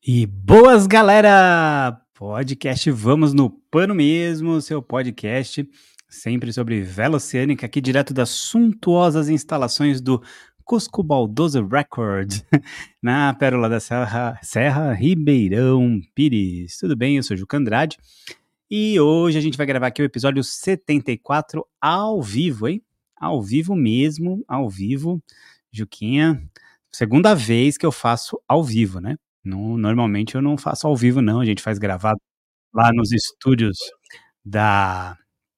E boas, galera! Podcast Vamos no Pano Mesmo, seu podcast sempre sobre vela oceânica, aqui direto das suntuosas instalações do Cusco Baldoso Records, na Pérola da Serra Ribeirão Pires. Tudo bem? Eu sou Juca Andrade e hoje a gente vai gravar aqui o episódio 74 ao vivo, hein? Ao vivo mesmo, ao vivo. Juquinha, segunda vez que eu faço ao vivo, né? Normalmente eu não faço ao vivo, não. A gente faz gravado lá nos estúdios da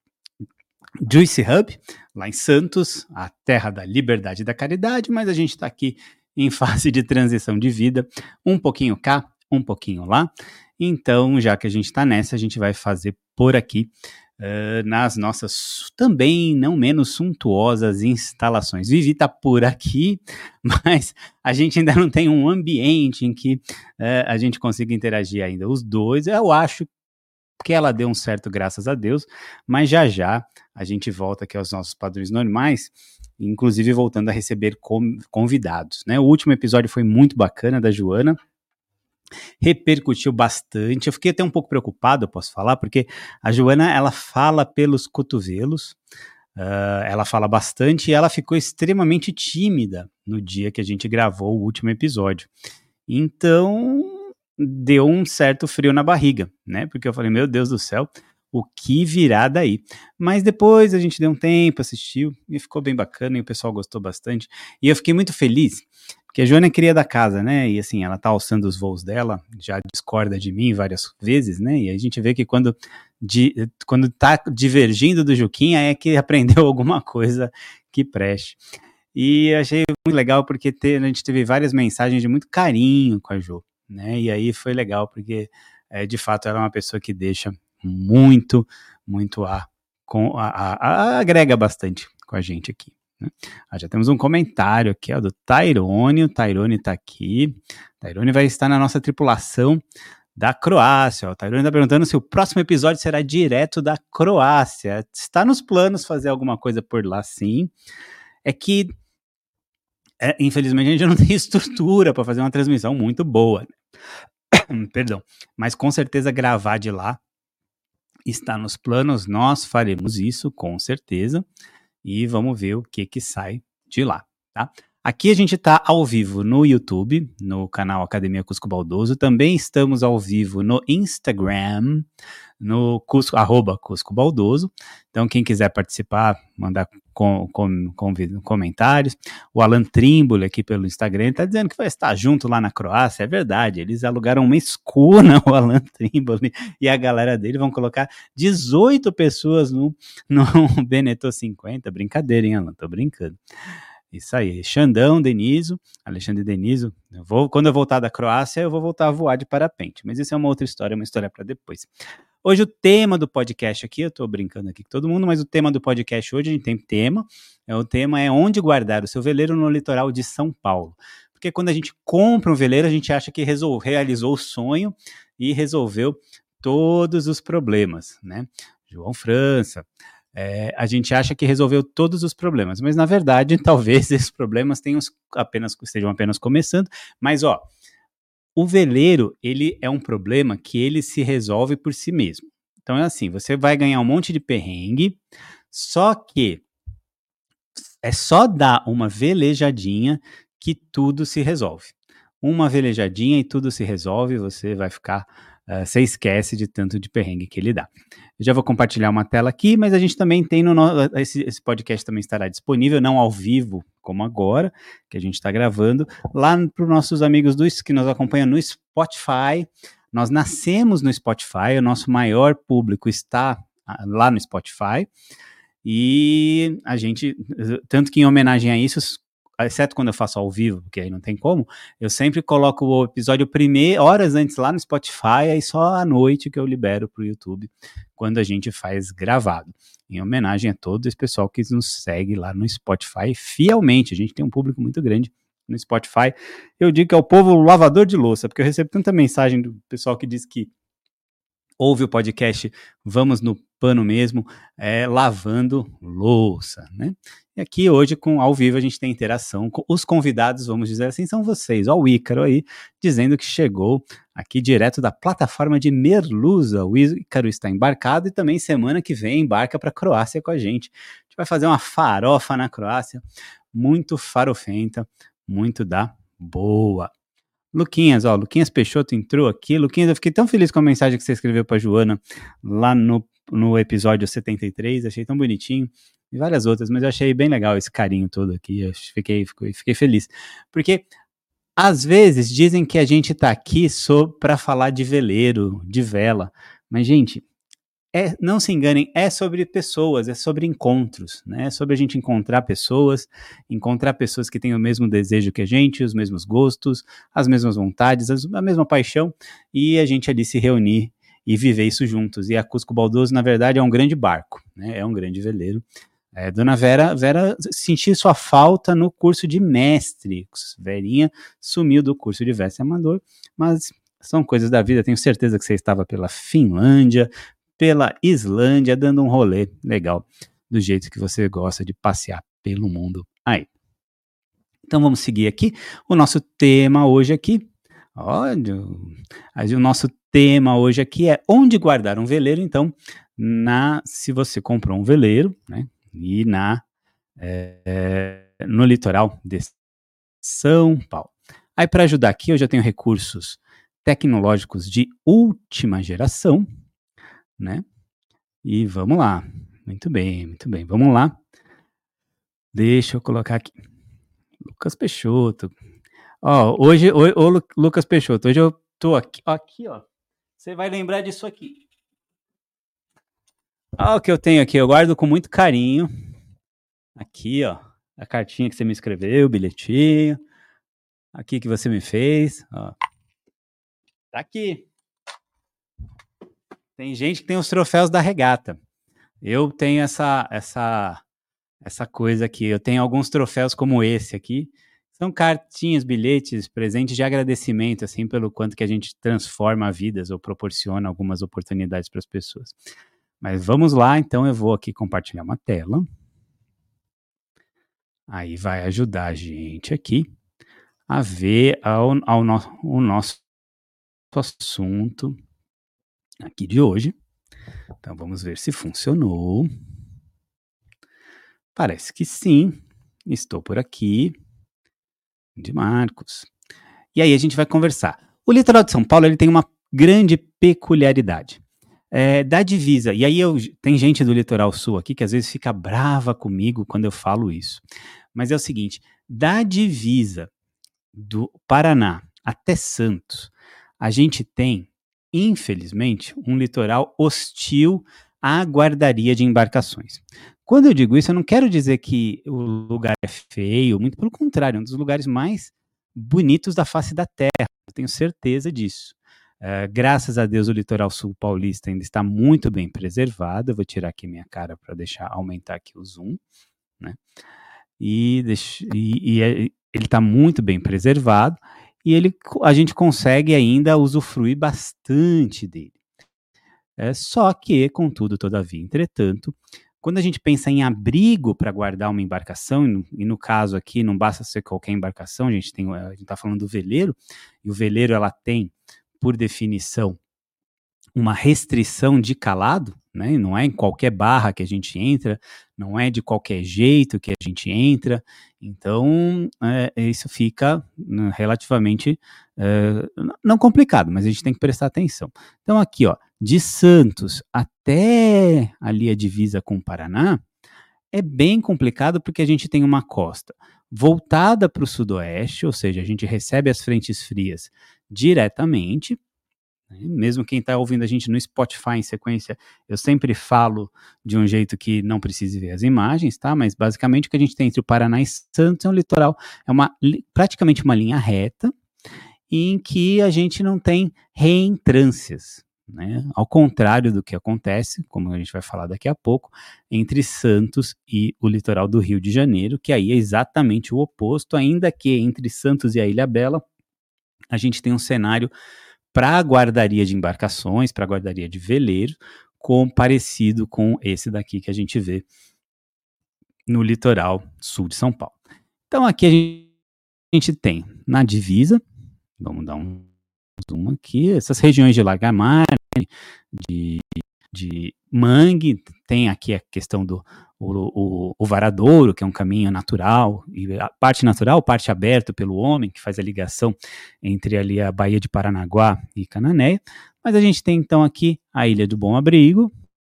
Juice Hub, lá em Santos, a terra da liberdade e da caridade, mas a gente está aqui em fase de transição de vida, um pouquinho cá, um pouquinho lá. Então, já que a gente está nessa, a gente vai fazer por aqui, nas nossas também não menos suntuosas instalações. Vivi está por aqui, mas a gente ainda não tem um ambiente em que a gente consiga interagir ainda. Os dois, eu acho que ela deu um certo, graças a Deus, mas já já a gente volta aqui aos nossos padrões normais, inclusive voltando a receber convidados, né? O último episódio foi muito bacana, da Joana, repercutiu bastante. Eu fiquei até um pouco preocupado, eu posso falar, porque a Joana, ela fala pelos cotovelos, ela fala bastante e ela ficou extremamente tímida no dia que a gente gravou o último episódio. Então, deu um certo frio na barriga, né? Porque eu falei, meu Deus do céu, o que virá daí? Mas depois a gente deu um tempo, assistiu e ficou bem bacana e o pessoal gostou bastante. E eu fiquei muito feliz, porque a Joana é cria da casa, né? E assim, ela tá alçando os voos dela, já discorda de mim várias vezes, né? E a gente vê que quando tá divergindo do Juquinha é que aprendeu alguma coisa que preste. E achei muito legal porque a gente teve várias mensagens de muito carinho com a Jo, né? E aí foi legal porque, de fato, ela é uma pessoa que deixa muito, muito agrega bastante com a gente aqui, né? Já temos um comentário aqui, ó, do Tairone. O Tairone tá aqui. Tairone vai estar na nossa tripulação da Croácia. O Tairone está perguntando se o próximo episódio será direto da Croácia. Está nos planos fazer alguma coisa por lá, sim. É que infelizmente a gente não tem estrutura para fazer uma transmissão muito boa. Perdão. Mas com certeza gravar de lá está nos planos. Nós faremos isso, com certeza. E vamos ver o que sai de lá, tá? Aqui a gente está ao vivo no YouTube, no canal Academia Cusco Baldoso. Também estamos ao vivo no Instagram, no @Cusco Baldoso. Então, quem quiser participar, mandar comentários. O Alan Trimboli aqui pelo Instagram está dizendo que vai estar junto lá na Croácia. É verdade, eles alugaram uma escuna, o Alan Trimboli e a galera dele vão colocar 18 pessoas no Beneteau 50. Brincadeira, hein, Alan? Tô brincando. Isso aí, Xandão, Deniso, Alexandre Deniso. Quando eu voltar da Croácia, eu vou voltar a voar de parapente. Mas isso é uma outra história, uma história para depois. Hoje o tema do podcast aqui, eu tô brincando aqui com todo mundo, mas o tema do podcast hoje, a gente tem tema. O tema é onde guardar o seu veleiro no litoral de São Paulo. Porque quando a gente compra um veleiro, a gente acha que realizou o sonho e resolveu todos os problemas, né? João França. A gente acha que resolveu todos os problemas, mas na verdade, talvez esses problemas estejam apenas começando. Mas, ó, o veleiro, ele é um problema que ele se resolve por si mesmo. Então é assim, você vai ganhar um monte de perrengue, só que é só dar uma velejadinha que tudo se resolve. Uma velejadinha e tudo se resolve, você vai ficar, você esquece de tanto de perrengue que ele dá. Eu já vou compartilhar uma tela aqui, mas a gente também tem esse podcast também estará disponível, não ao vivo como agora, que a gente está gravando, lá para os nossos amigos que nos acompanham no Spotify. Nós nascemos no Spotify, o nosso maior público está lá no Spotify, e a gente, tanto que em homenagem a isso, exceto quando eu faço ao vivo, porque aí não tem como, eu sempre coloco o episódio horas antes lá no Spotify, aí só à noite que eu libero pro YouTube, quando a gente faz gravado. Em homenagem a todo esse pessoal que nos segue lá no Spotify fielmente. A gente tem um público muito grande no Spotify. Eu digo que é o povo lavador de louça, porque eu recebo tanta mensagem do pessoal que diz que ouve o podcast Vamos no Pano Mesmo, lavando louça, né? E aqui hoje, ao vivo, a gente tem interação. Os convidados, vamos dizer assim, são vocês. Ó, o Ícaro aí, dizendo que chegou aqui direto da plataforma de Merluza. O Ícaro está embarcado e também semana que vem embarca para a Croácia com a gente. A gente vai fazer uma farofa na Croácia, muito farofenta, muito da boa. Luquinhas Peixoto entrou aqui. Luquinhas, eu fiquei tão feliz com a mensagem que você escreveu para Joana lá no episódio 73, achei tão bonitinho. E várias outras, mas eu achei bem legal esse carinho todo aqui, eu fiquei feliz. Porque, às vezes, dizem que a gente tá aqui para falar de veleiro, de vela, mas, gente, não se enganem, é sobre pessoas, é sobre encontros, né? É sobre a gente encontrar pessoas que têm o mesmo desejo que a gente, os mesmos gostos, as mesmas vontades, a mesma paixão, e a gente ali se reunir e viver isso juntos. E a Cusco Baldoso, na verdade, é um grande barco, né? É um grande veleiro. Dona Vera senti sua falta no curso de mestre. Verinha sumiu do curso de mestre amador, mas são coisas da vida. Tenho certeza que você estava pela Finlândia, pela Islândia, dando um rolê legal, do jeito que você gosta de passear pelo mundo aí. Então vamos seguir aqui. O nosso tema hoje aqui, o nosso tema hoje aqui é onde guardar um veleiro. Então, se você comprou um veleiro, né? E no litoral de São Paulo. Aí, para ajudar aqui, eu já tenho recursos tecnológicos de última geração, né? E vamos lá. Muito bem, vamos lá. Deixa eu colocar aqui. Lucas Peixoto. Hoje, Lucas Peixoto, hoje eu tô aqui, ó. Você vai lembrar disso aqui. O que eu tenho aqui, eu guardo com muito carinho. Aqui, ó, a cartinha que você me escreveu, o bilhetinho. Aqui que você me fez, ó. Tá aqui. Tem gente que tem os troféus da regata. Eu tenho essa coisa aqui. Eu tenho alguns troféus como esse aqui. São cartinhas, bilhetes, presentes de agradecimento, assim, pelo quanto que a gente transforma vidas ou proporciona algumas oportunidades para as pessoas. Mas vamos lá, então eu vou aqui compartilhar uma tela. Aí vai ajudar a gente aqui a ver o nosso assunto aqui de hoje. Então vamos ver se funcionou. Parece que sim. Estou por aqui. De Marcos. E aí a gente vai conversar. O litoral de São Paulo ele tem uma grande peculiaridade. Da divisa. E aí tem gente do litoral sul aqui que às vezes fica brava comigo quando eu falo isso. Mas é o seguinte, da divisa do Paraná até Santos, a gente tem, infelizmente, um litoral hostil à guardaria de embarcações. Quando eu digo isso, eu não quero dizer que o lugar é feio, muito pelo contrário, é um dos lugares mais bonitos da face da terra, eu tenho certeza disso. Graças a Deus, o litoral sul paulista ainda está muito bem preservado. Eu vou tirar aqui minha cara para aumentar aqui o zoom, né? Ele está muito bem preservado e a gente consegue ainda usufruir bastante dele. Só que, contudo, todavia, entretanto, quando a gente pensa em abrigo para guardar uma embarcação, e no caso aqui não basta ser qualquer embarcação, a gente está falando do veleiro, e o veleiro ela tem, por definição, uma restrição de calado, né? Não é em qualquer barra que a gente entra, não é de qualquer jeito que a gente entra, então isso fica relativamente não complicado, mas a gente tem que prestar atenção. Então aqui, ó, de Santos até ali a divisa com o Paraná, é bem complicado porque a gente tem uma costa voltada para o sudoeste, ou seja, a gente recebe as frentes frias diretamente. Mesmo quem está ouvindo a gente no Spotify em sequência, eu sempre falo de um jeito que não precise ver as imagens, tá? Mas basicamente o que a gente tem entre o Paraná e Santos é um litoral, praticamente uma linha reta, em que a gente não tem reentrâncias, né? Ao contrário do que acontece, como a gente vai falar daqui a pouco, entre Santos e o litoral do Rio de Janeiro, que aí é exatamente o oposto, ainda que entre Santos e a Ilhabela, a gente tem um cenário para a guardaria de embarcações, para a guardaria de veleiros, parecido com esse daqui que a gente vê no litoral sul de São Paulo. Então aqui a gente tem na divisa, vamos dar um zoom aqui, essas regiões de Lagamar, de Mangue, tem aqui a questão do o Varadouro, que é um caminho natural, e a parte natural, parte aberta pelo homem, que faz a ligação entre ali a Baía de Paranaguá e Cananéia, mas a gente tem então aqui a Ilha do Bom Abrigo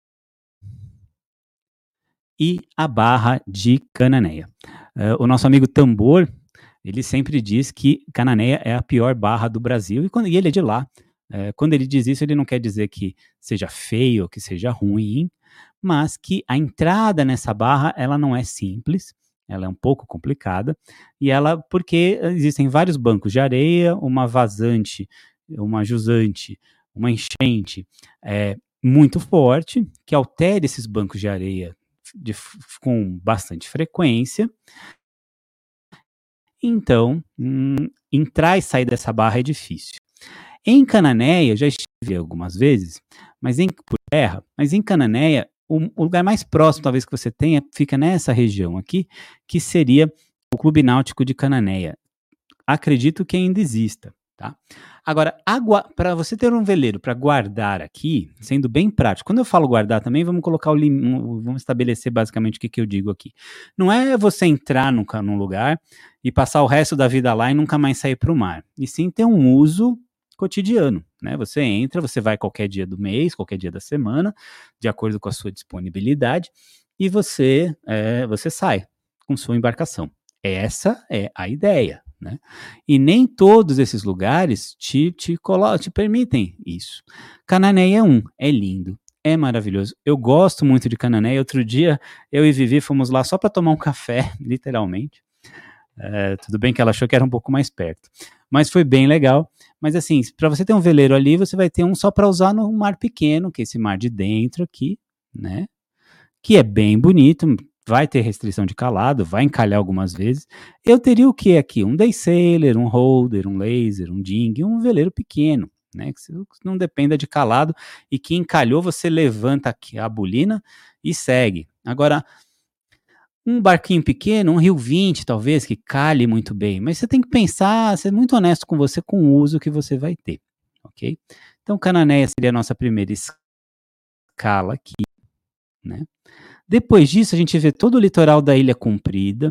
e a Barra de Cananéia. O nosso amigo Tambor, ele sempre diz que Cananéia é a pior barra do Brasil, e ele é de lá. Quando ele diz isso, ele não quer dizer que seja feio ou que seja ruim, mas que a entrada nessa barra ela não é simples, ela é um pouco complicada, e porque existem vários bancos de areia, uma vazante, uma jusante, uma enchente muito forte, que altera esses bancos de areia com bastante frequência. Então, entrar e sair dessa barra é difícil. Em Cananéia, já estive algumas vezes, por terra, mas em Cananéia, o lugar mais próximo, talvez, que você tenha, fica nessa região aqui, que seria o Clube Náutico de Cananéia. Acredito que ainda exista, tá? Agora, para você ter um veleiro para guardar aqui, sendo bem prático, quando eu falo guardar também, vamos colocar vamos estabelecer basicamente o que eu digo aqui. Não é você entrar num lugar e passar o resto da vida lá e nunca mais sair para o mar, e sim ter um uso cotidiano, né? Você entra, você vai qualquer dia do mês, qualquer dia da semana, de acordo com a sua disponibilidade, e você sai com sua embarcação. Essa é a ideia, né? E nem todos esses lugares te permitem isso. Cananéia é lindo, é maravilhoso. Eu gosto muito de Cananéia. Outro dia, eu e Vivi fomos lá só para tomar um café, literalmente. Tudo bem que ela achou que era um pouco mais perto, mas foi bem legal. Mas assim, para você ter um veleiro ali, você vai ter um só para usar no mar pequeno, que é esse mar de dentro aqui, né? Que é bem bonito, vai ter restrição de calado, vai encalhar algumas vezes. Eu teria o que aqui? Um day sailor, um holder, um laser, um dinghy, um veleiro pequeno, né? Que não dependa de calado e que encalhou, você levanta aqui a bolina e segue. Agora, um barquinho pequeno, um Rio 20 talvez, que cale muito bem, mas você tem que pensar, ser muito honesto com você com o uso que você vai ter, ok? Então, Cananéia seria a nossa primeira escala aqui, né? Depois disso, a gente vê todo o litoral da Ilha Comprida,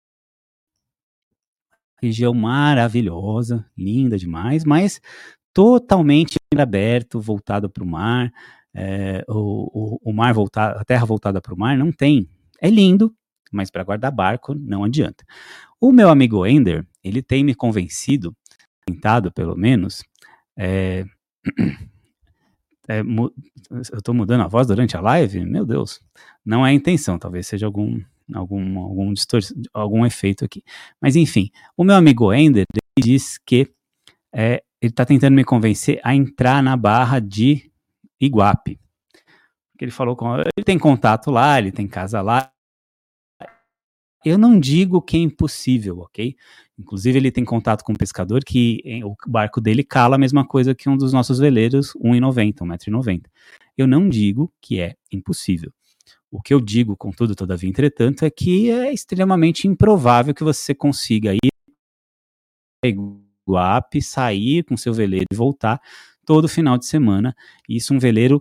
região maravilhosa, linda demais, mas totalmente aberto, voltado para o mar, o mar voltado, a terra voltada para o mar, não tem. É lindo, mas para guardar barco não adianta. O meu amigo Ender, ele tem me convencido, tentado pelo menos, eu estou mudando a voz durante a live? Meu Deus, não é a intenção, talvez seja algum efeito aqui. Mas enfim, o meu amigo Ender diz que ele está tentando me convencer a entrar na barra de Iguape. Ele falou ele tem contato lá, ele tem casa lá. Eu não digo que é impossível, ok? Inclusive, ele tem contato com um pescador que o barco dele cala a mesma coisa que um dos nossos veleiros, 1,90, 1,90 m. Eu não digo que é impossível. O que eu digo, contudo, todavia, entretanto, é que é extremamente improvável que você consiga ir a Iguape, sair com seu veleiro e voltar todo final de semana. Isso um veleiro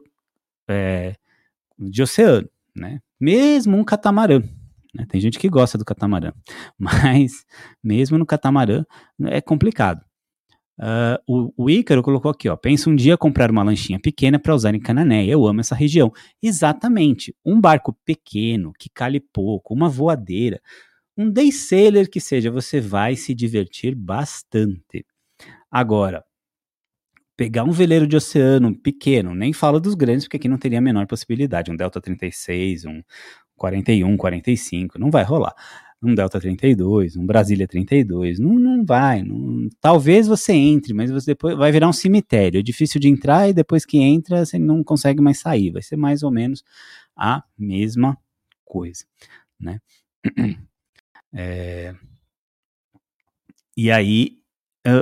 de oceano, né? Mesmo um catamarã. Tem gente que gosta do catamarã, mas mesmo no catamarã é complicado. O Ícaro colocou aqui, pensa um dia comprar uma lanchinha pequena para usar em Cananéia, eu amo essa região. Exatamente, um barco pequeno, que cale pouco, uma voadeira, um day sailor que seja, você vai se divertir bastante. Agora, pegar um veleiro de oceano pequeno, nem falo dos grandes, porque aqui não teria a menor possibilidade, um Delta 36, um 41, 45, não vai rolar. Um Delta 32, um Brasília 32, não vai. Talvez você entre, mas você depois vai virar um cemitério. É difícil de entrar e depois que entra, você não consegue mais sair. Vai ser mais ou menos a mesma coisa, né? E aí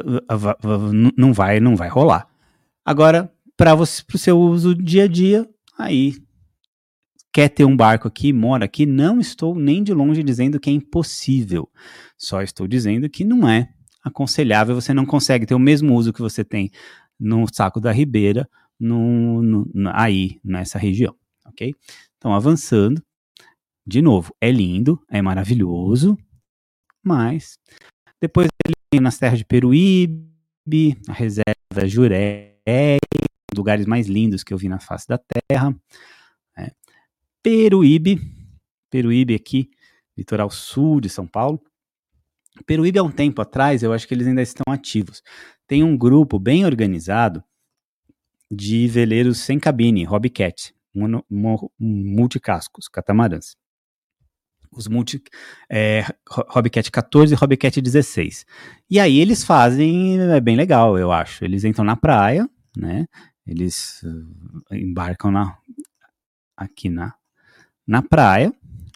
não vai rolar. Agora, para o seu uso dia a dia, aí quer ter um barco aqui, mora aqui, não estou nem de longe dizendo que é impossível, só estou dizendo que não é aconselhável, você não consegue ter o mesmo uso que você tem no Saco da Ribeira, aí, nessa região, ok? Então, avançando, de novo, é lindo, é maravilhoso, mas depois ele vem nas terras de Peruíbe, a reserva Juré, lugares mais lindos que eu vi na face da terra, né? Peruíbe aqui, litoral sul de São Paulo. Peruíbe há um tempo atrás, eu acho que eles ainda estão ativos. Tem um grupo bem organizado de veleiros sem cabine, Hobbycat, multicascos, catamarãs. Os Hobbycat 14 e Hobbycat 16. E aí eles fazem, é bem legal, eu acho. Eles entram na praia, né? Eles embarcam aqui na praia.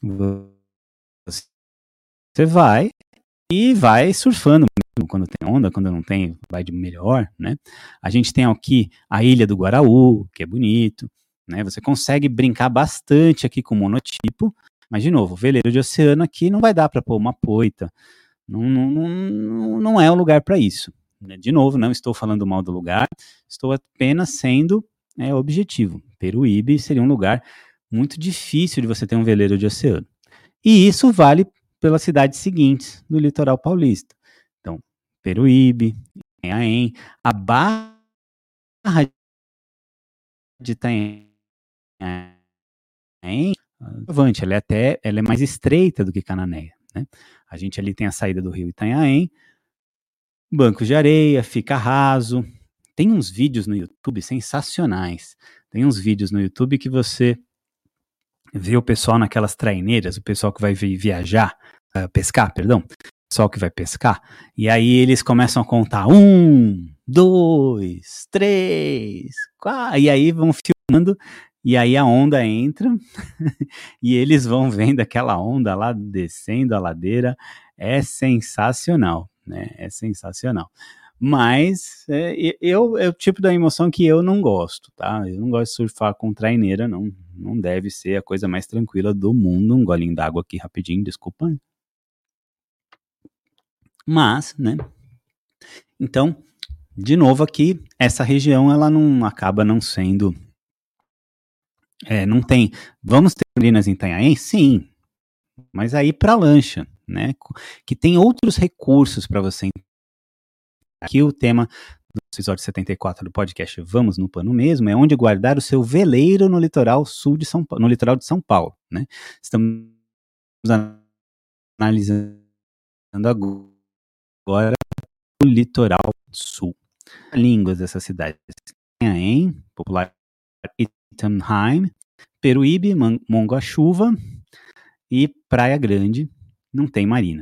Você vai e vai surfando mesmo, quando tem onda, quando não tem, vai de melhor, né? A gente tem aqui a Ilha do Guaraú, que é bonito, né? Você consegue brincar bastante aqui com o monotipo, mas, de novo, veleiro de oceano aqui não vai dar para pôr uma poita, não é um lugar para isso. De novo, não estou falando mal do lugar, estou apenas sendo objetivo. Peruíbe seria um lugar muito difícil de você ter um veleiro de oceano. E isso vale pelas cidades seguintes do litoral paulista. Então, Peruíbe, Itanhaém, a Barra de Itanhaém, ela é mais estreita do que Cananéia, né? A gente ali tem a saída do rio Itanhaém, bancos de areia, fica raso. Tem uns vídeos no YouTube sensacionais. Tem uns vídeos no YouTube que você vê o pessoal naquelas traineiras, o pessoal que vai pescar, o pessoal que vai pescar, e aí eles começam a contar 1, 2, 3, 4, e aí vão filmando, e aí a onda entra, e eles vão vendo aquela onda lá descendo a ladeira, é sensacional, né? É sensacional. Mas é o tipo da emoção que eu não gosto, tá? Eu não gosto de surfar com traineira, não deve ser a coisa mais tranquila do mundo. Um golinho d'água aqui rapidinho, desculpa. Mas, né? Então, de novo aqui, essa região ela não acaba não sendo, não tem. Vamos ter marinas em Itanhaém? Sim, mas aí para lancha, né? Que tem outros recursos para você. Aqui o tema do episódio 74 do podcast Vamos no Pano Mesmo é onde guardar o seu veleiro no litoral sul de São Paulo, no litoral de São Paulo, né? Estamos analisando agora o litoral sul. Línguas dessas cidades: Itanhaém, popular Itanheim, Peruíbe, Mongachuva e Praia Grande. Não tem marina.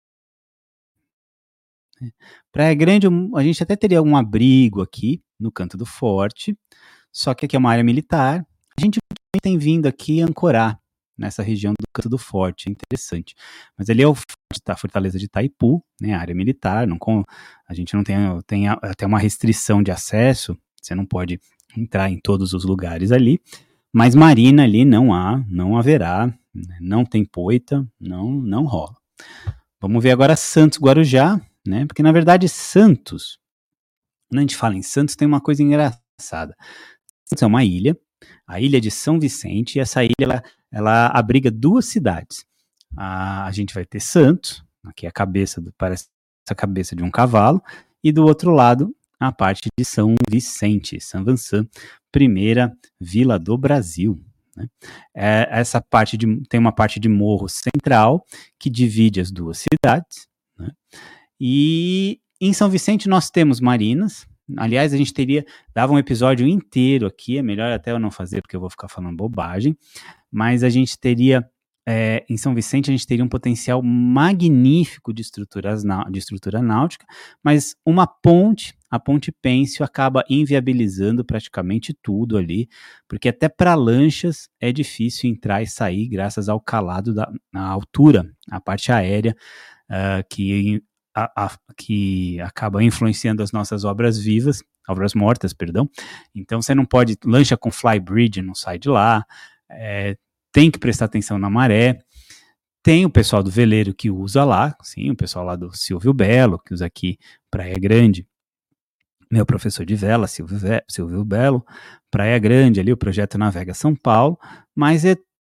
Praia Grande, a gente até teria um abrigo aqui no canto do forte, só que aqui é uma área militar. A gente tem vindo aqui ancorar nessa região do canto do forte, é interessante. Mas ali é a fortaleza de Itaipu, né, a área militar. A gente não tem até uma restrição de acesso, você não pode entrar em todos os lugares ali. Mas marina ali não haverá, não tem poita, não rola. Vamos ver agora Santos Guarujá, né? Porque na verdade Santos, quando a gente fala em Santos, tem uma coisa engraçada. Santos é uma ilha, a ilha de São Vicente, e essa ilha ela abriga duas cidades. A gente vai ter Santos, aqui parece a cabeça de um cavalo, e do outro lado a parte de São Vicente, São Vincent, primeira vila do Brasil. Né? Essa parte tem uma parte de morro central que divide as duas cidades, né? E em São Vicente nós temos marinas. Aliás, a gente dava um episódio inteiro aqui, é melhor até eu não fazer porque eu vou ficar falando bobagem, mas a gente teria, em São Vicente, a gente teria um potencial magnífico de estrutura náutica, mas a ponte Pêncio, acaba inviabilizando praticamente tudo ali, porque até para lanchas é difícil entrar e sair graças ao calado na altura, a parte aérea, que que acaba influenciando as nossas obras vivas, obras mortas, perdão. Então você não pode, lancha com flybridge, não sai de lá, tem que prestar atenção na maré. Tem o pessoal do veleiro que usa lá, sim, o pessoal lá do Silvio Belo, que usa aqui Praia Grande, meu professor de vela, Silvio Belo, Praia Grande, ali o projeto Navega São Paulo, mas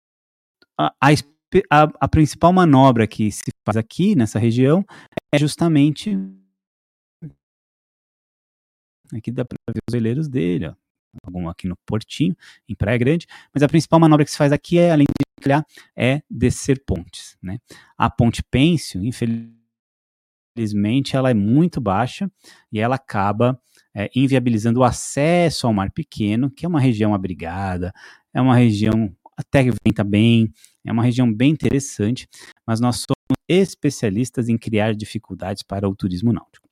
a principal manobra que se faz aqui nessa região é justamente, aqui dá para ver os veleiros dele, ó, algum aqui no Portinho, em Praia Grande, mas a principal manobra que se faz aqui é, além de calhar, é descer pontes, né? A Ponte Pêncio, infelizmente, ela é muito baixa e ela acaba inviabilizando o acesso ao Mar Pequeno, que é uma região abrigada, é uma região até que venta bem, é uma região bem interessante, mas nós somos especialistas em criar dificuldades para o turismo náutico.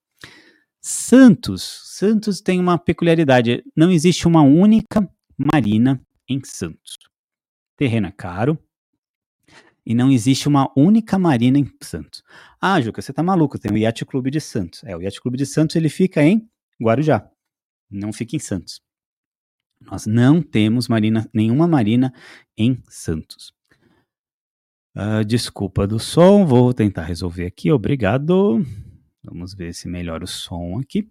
Santos tem uma peculiaridade, não existe uma única marina em Santos. Terreno é caro e não existe uma única marina em Santos. Ah, Juca, você tá maluco, tem o Yacht Clube de Santos. O Yacht Clube de Santos, ele fica em Guarujá, não fica em Santos. Nós não temos nenhuma marina em Santos. Desculpa do som, vou tentar resolver aqui, obrigado. Vamos ver se melhora o som aqui.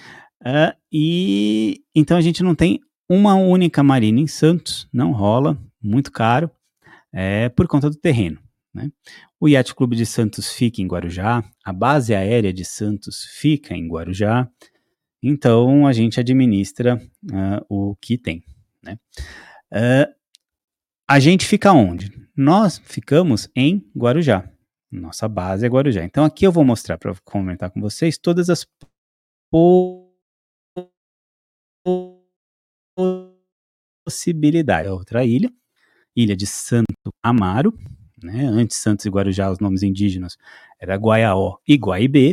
E então a gente não tem uma única marina em Santos, não rola, muito caro, por conta do terreno, né? O Yacht Clube de Santos fica em Guarujá, a base aérea de Santos fica em Guarujá, então a gente administra o que tem, né? A gente fica onde? Nós ficamos em Guarujá. Nossa base é Guarujá. Então aqui eu vou mostrar para comentar com vocês todas as possibilidades. Outra ilha de Santo Amaro, né? Antes Santos e Guarujá, os nomes indígenas era Guaiaó e Guaibê.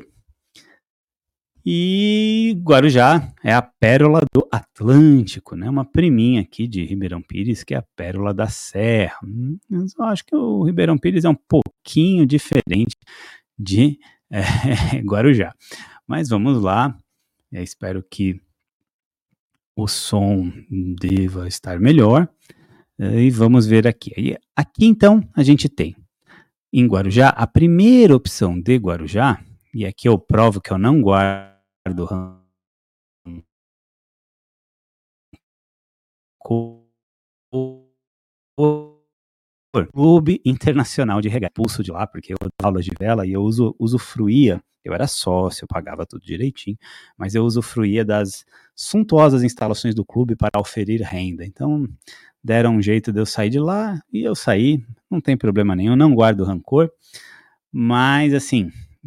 E Guarujá é a pérola do Atlântico, né? Uma priminha aqui de Ribeirão Pires, que é a pérola da Serra. Eu acho que o Ribeirão Pires é um pouquinho diferente de Guarujá. Mas vamos lá, espero que o som deva estar melhor. E vamos ver aqui. Aqui então a gente tem em Guarujá, a primeira opção de Guarujá, e aqui eu provo que eu não guardo Clube Internacional de Regata. Pulso de lá, porque eu dou aulas de vela e eu usufruía, eu era sócio, eu pagava tudo direitinho, mas eu usufruía das suntuosas instalações do clube para oferir renda. Então, deram um jeito de eu sair de lá e eu saí, não tem problema nenhum, não guardo rancor, mas assim,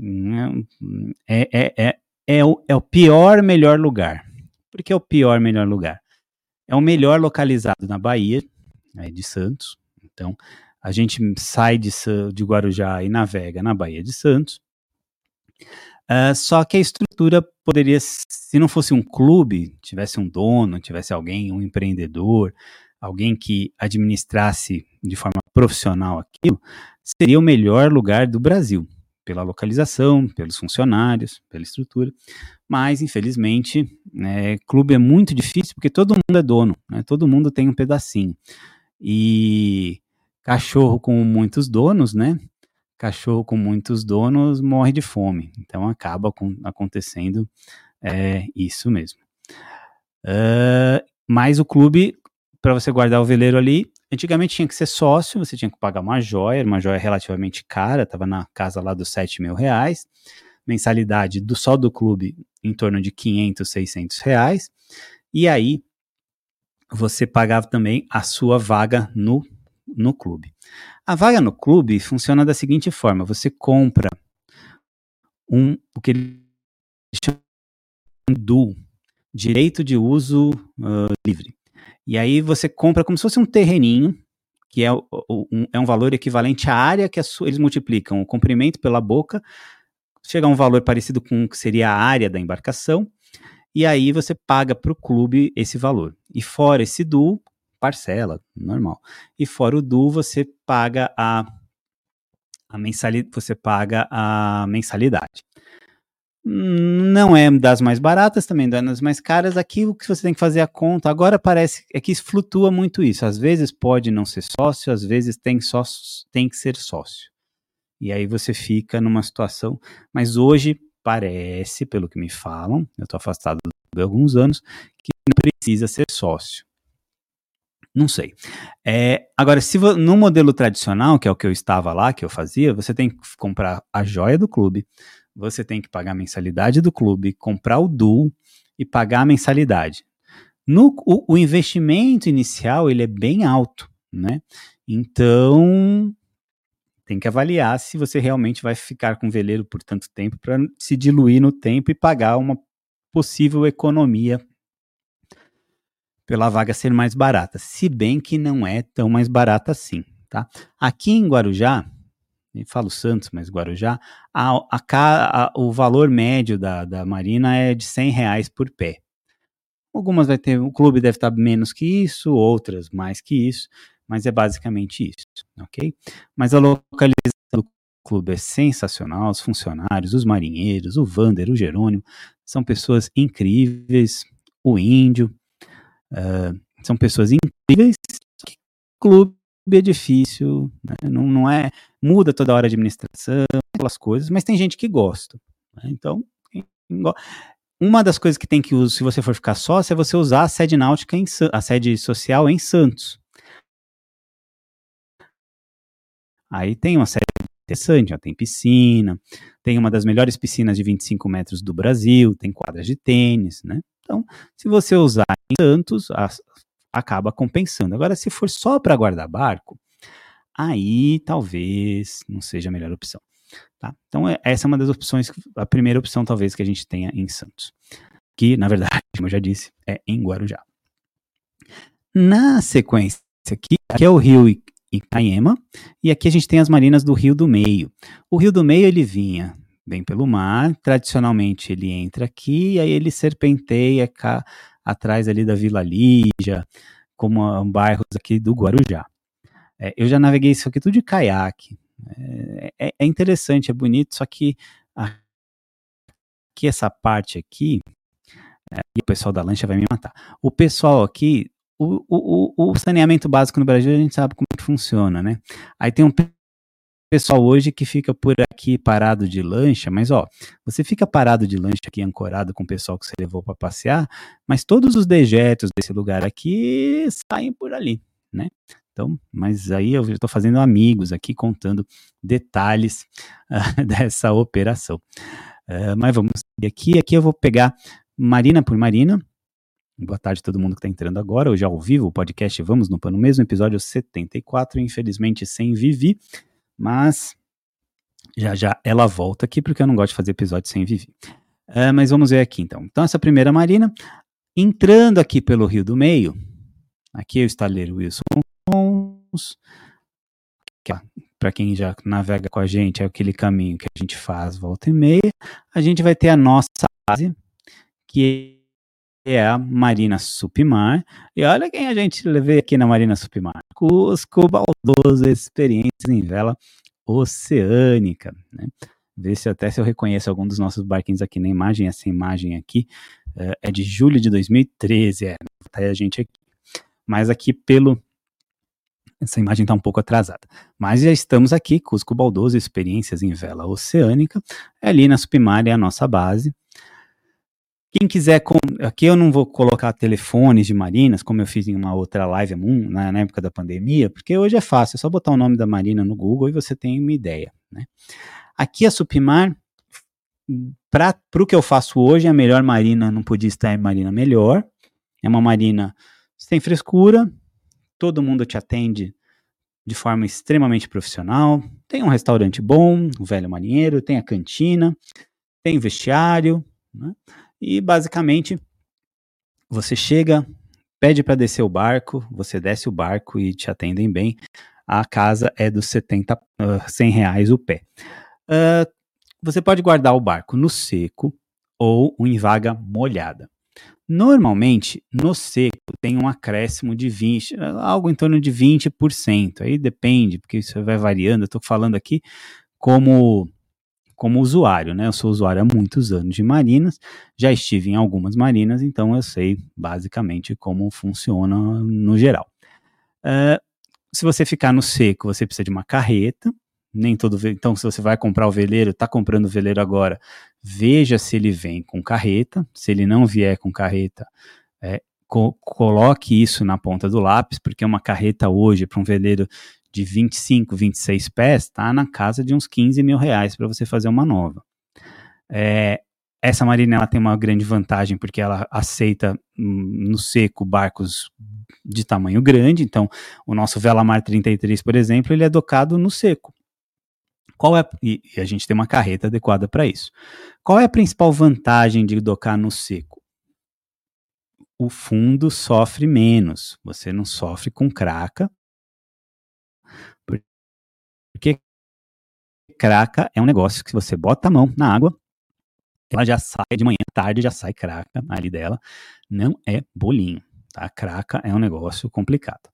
é o pior melhor lugar. Por que é o pior melhor lugar? É o melhor localizado na Bahia, de Santos. Então, a gente sai de Guarujá e navega na Baía de Santos. Só que a estrutura poderia, se não fosse um clube, tivesse um dono, tivesse alguém, um empreendedor, alguém que administrasse de forma profissional aquilo, seria o melhor lugar do Brasil, pela localização, pelos funcionários, pela estrutura. Mas, infelizmente, clube é muito difícil porque todo mundo é dono, né? Todo mundo tem um pedacinho. E cachorro com muitos donos, né? Cachorro com muitos donos morre de fome. Então acaba acontecendo isso mesmo. Mas o clube, para você guardar o veleiro ali, antigamente tinha que ser sócio, você tinha que pagar uma joia relativamente cara, estava na casa lá dos R$7.000, mensalidade só do clube em torno de R$500, R$600, e aí você pagava também a sua vaga no clube. A vaga no clube funciona da seguinte forma: você compra o que eles chamam de DUL, direito de uso livre. E aí você compra como se fosse um terreninho, que é um valor equivalente à área que eles multiplicam o comprimento pela boca, chega a um valor parecido com o que seria a área da embarcação, e aí você paga para o clube esse valor. E fora esse DUL, parcela, normal. E fora o DUL, você paga a mensalidade. Não é das mais baratas, também não é das mais caras. Aqui o que você tem que fazer a conta, agora parece é que flutua muito isso. Às vezes pode não ser sócio, às vezes tem que ser sócio. E aí você fica numa situação, mas hoje parece, pelo que me falam, eu estou afastado de alguns anos, que não precisa ser sócio. Não sei. Agora, se no modelo tradicional, que é o que eu estava lá, que eu fazia, você tem que comprar a joia do clube, você tem que pagar a mensalidade do clube, comprar o duo e pagar a mensalidade. O investimento inicial, ele é bem alto, né? Então, tem que avaliar se você realmente vai ficar com o veleiro por tanto tempo para se diluir no tempo e pagar uma possível economia pela vaga ser mais barata, se bem que não é tão mais barata assim, tá? Aqui em Guarujá, eu falo Santos, mas Guarujá, o valor médio da Marina é de R$100 por pé. Algumas vai ter, o clube deve estar menos que isso, outras mais que isso, mas é basicamente isso, ok? Mas a localização do clube é sensacional, os funcionários, os marinheiros, o Vander, o Jerônimo, são pessoas incríveis, o Índio, são pessoas incríveis, que clube é difícil, né? Não é, muda toda hora a administração, aquelas coisas, mas tem gente que gosta, né? Então, uma das coisas que tem que usar, se você for ficar sócio, é você usar a sede náutica, a sede social em Santos. Aí tem uma sede interessante, ó, tem piscina, tem uma das melhores piscinas de 25 metros do Brasil, tem quadras de tênis, né? Então, se você usar em Santos, acaba compensando. Agora, se for só para guardar barco, aí talvez não seja a melhor opção. Tá? Então, essa é uma das opções, a primeira opção talvez que a gente tenha em Santos, que, na verdade, como eu já disse, é em Guarujá. Na sequência aqui é o Rio Icaema, e aqui a gente tem as marinas do Rio do Meio. O Rio do Meio, ele vem pelo mar, tradicionalmente ele entra aqui, e aí ele serpenteia atrás ali da Vila Lígia, como bairros aqui do Guarujá. Eu já naveguei isso aqui tudo de caiaque. É interessante, é bonito, só que aqui essa parte aqui, e o pessoal da lancha vai me matar. O pessoal aqui, o saneamento básico no Brasil, a gente sabe como que funciona, né? Aí tem um pessoal hoje que fica por aqui parado de lancha, mas ó, você fica parado de lancha aqui, ancorado com o pessoal que você levou para passear, mas todos os dejetos desse lugar aqui saem por ali, né? Então, mas aí eu estou fazendo amigos aqui, contando detalhes dessa operação. Mas vamos seguir aqui. Aqui eu vou pegar marina por marina. Boa tarde a todo mundo que está entrando agora, hoje ao vivo, o podcast Vamos no Pano Mesmo, episódio 74, infelizmente sem Vivi, mas já ela volta aqui, porque eu não gosto de fazer episódio sem Vivi. Mas vamos ver aqui então. Então essa primeira marina, entrando aqui pelo Rio do Meio, aqui é o estaleiro Wilson Pons, para quem já navega com a gente, é aquele caminho que a gente faz volta e meia, a gente vai ter a nossa base, que é a Marina Supimar, e olha quem a gente levei aqui na Marina Supimar, Cusco Baldoso, experiência em vela oceânica, né? Ver se eu reconheço algum dos nossos barquinhos aqui na imagem. Essa imagem aqui é de julho de 2013, tá a gente aqui. Mas aqui essa imagem está um pouco atrasada. Mas já estamos aqui, Cusco Baldoso, experiências em vela oceânica. Ali na Supimar é a nossa base. Quem quiser, aqui eu não vou colocar telefones de marinas, como eu fiz em uma outra live na época da pandemia, porque hoje é fácil, é só botar o nome da marina no Google e você tem uma ideia, né? Aqui a Supimar, para o que eu faço hoje, a melhor marina, não podia estar em marina melhor. É uma marina sem frescura, todo mundo te atende de forma extremamente profissional, tem um restaurante bom, o Velho Marinheiro, tem a cantina, tem vestiário, né? E basicamente você chega, pede para descer o barco, você desce o barco e te atendem bem. A casa é dos R$100 o pé. Você pode guardar o barco no seco ou em vaga molhada. Normalmente, no seco tem um acréscimo de 20%, algo em torno de 20%. Aí depende, porque isso vai variando. Eu estou falando aqui como como usuário, né? Eu sou usuário há muitos anos de marinas, já estive em algumas marinas, então eu sei basicamente como funciona no geral. Se você ficar no seco, você precisa de uma carreta. Nem todo então, se você vai comprar o veleiro, está comprando o veleiro agora, veja se ele vem com carreta. Se ele não vier com carreta, coloque isso na ponta do lápis, porque uma carreta hoje para um veleiro de 25, 26 pés está na casa de uns 15 mil reais para você fazer uma nova. Essa marina ela tem uma grande vantagem porque ela aceita no seco barcos de tamanho grande. Então o nosso Velamar 33, por exemplo, ele é docado no seco. E a gente tem uma carreta adequada para isso. Qual é a principal vantagem de docar no seco? O fundo sofre menos, você não sofre com craca, porque craca é um negócio que você bota a mão na água, ela já sai de manhã, tarde já sai craca ali dela, não é bolinho, tá? Craca é um negócio complicado.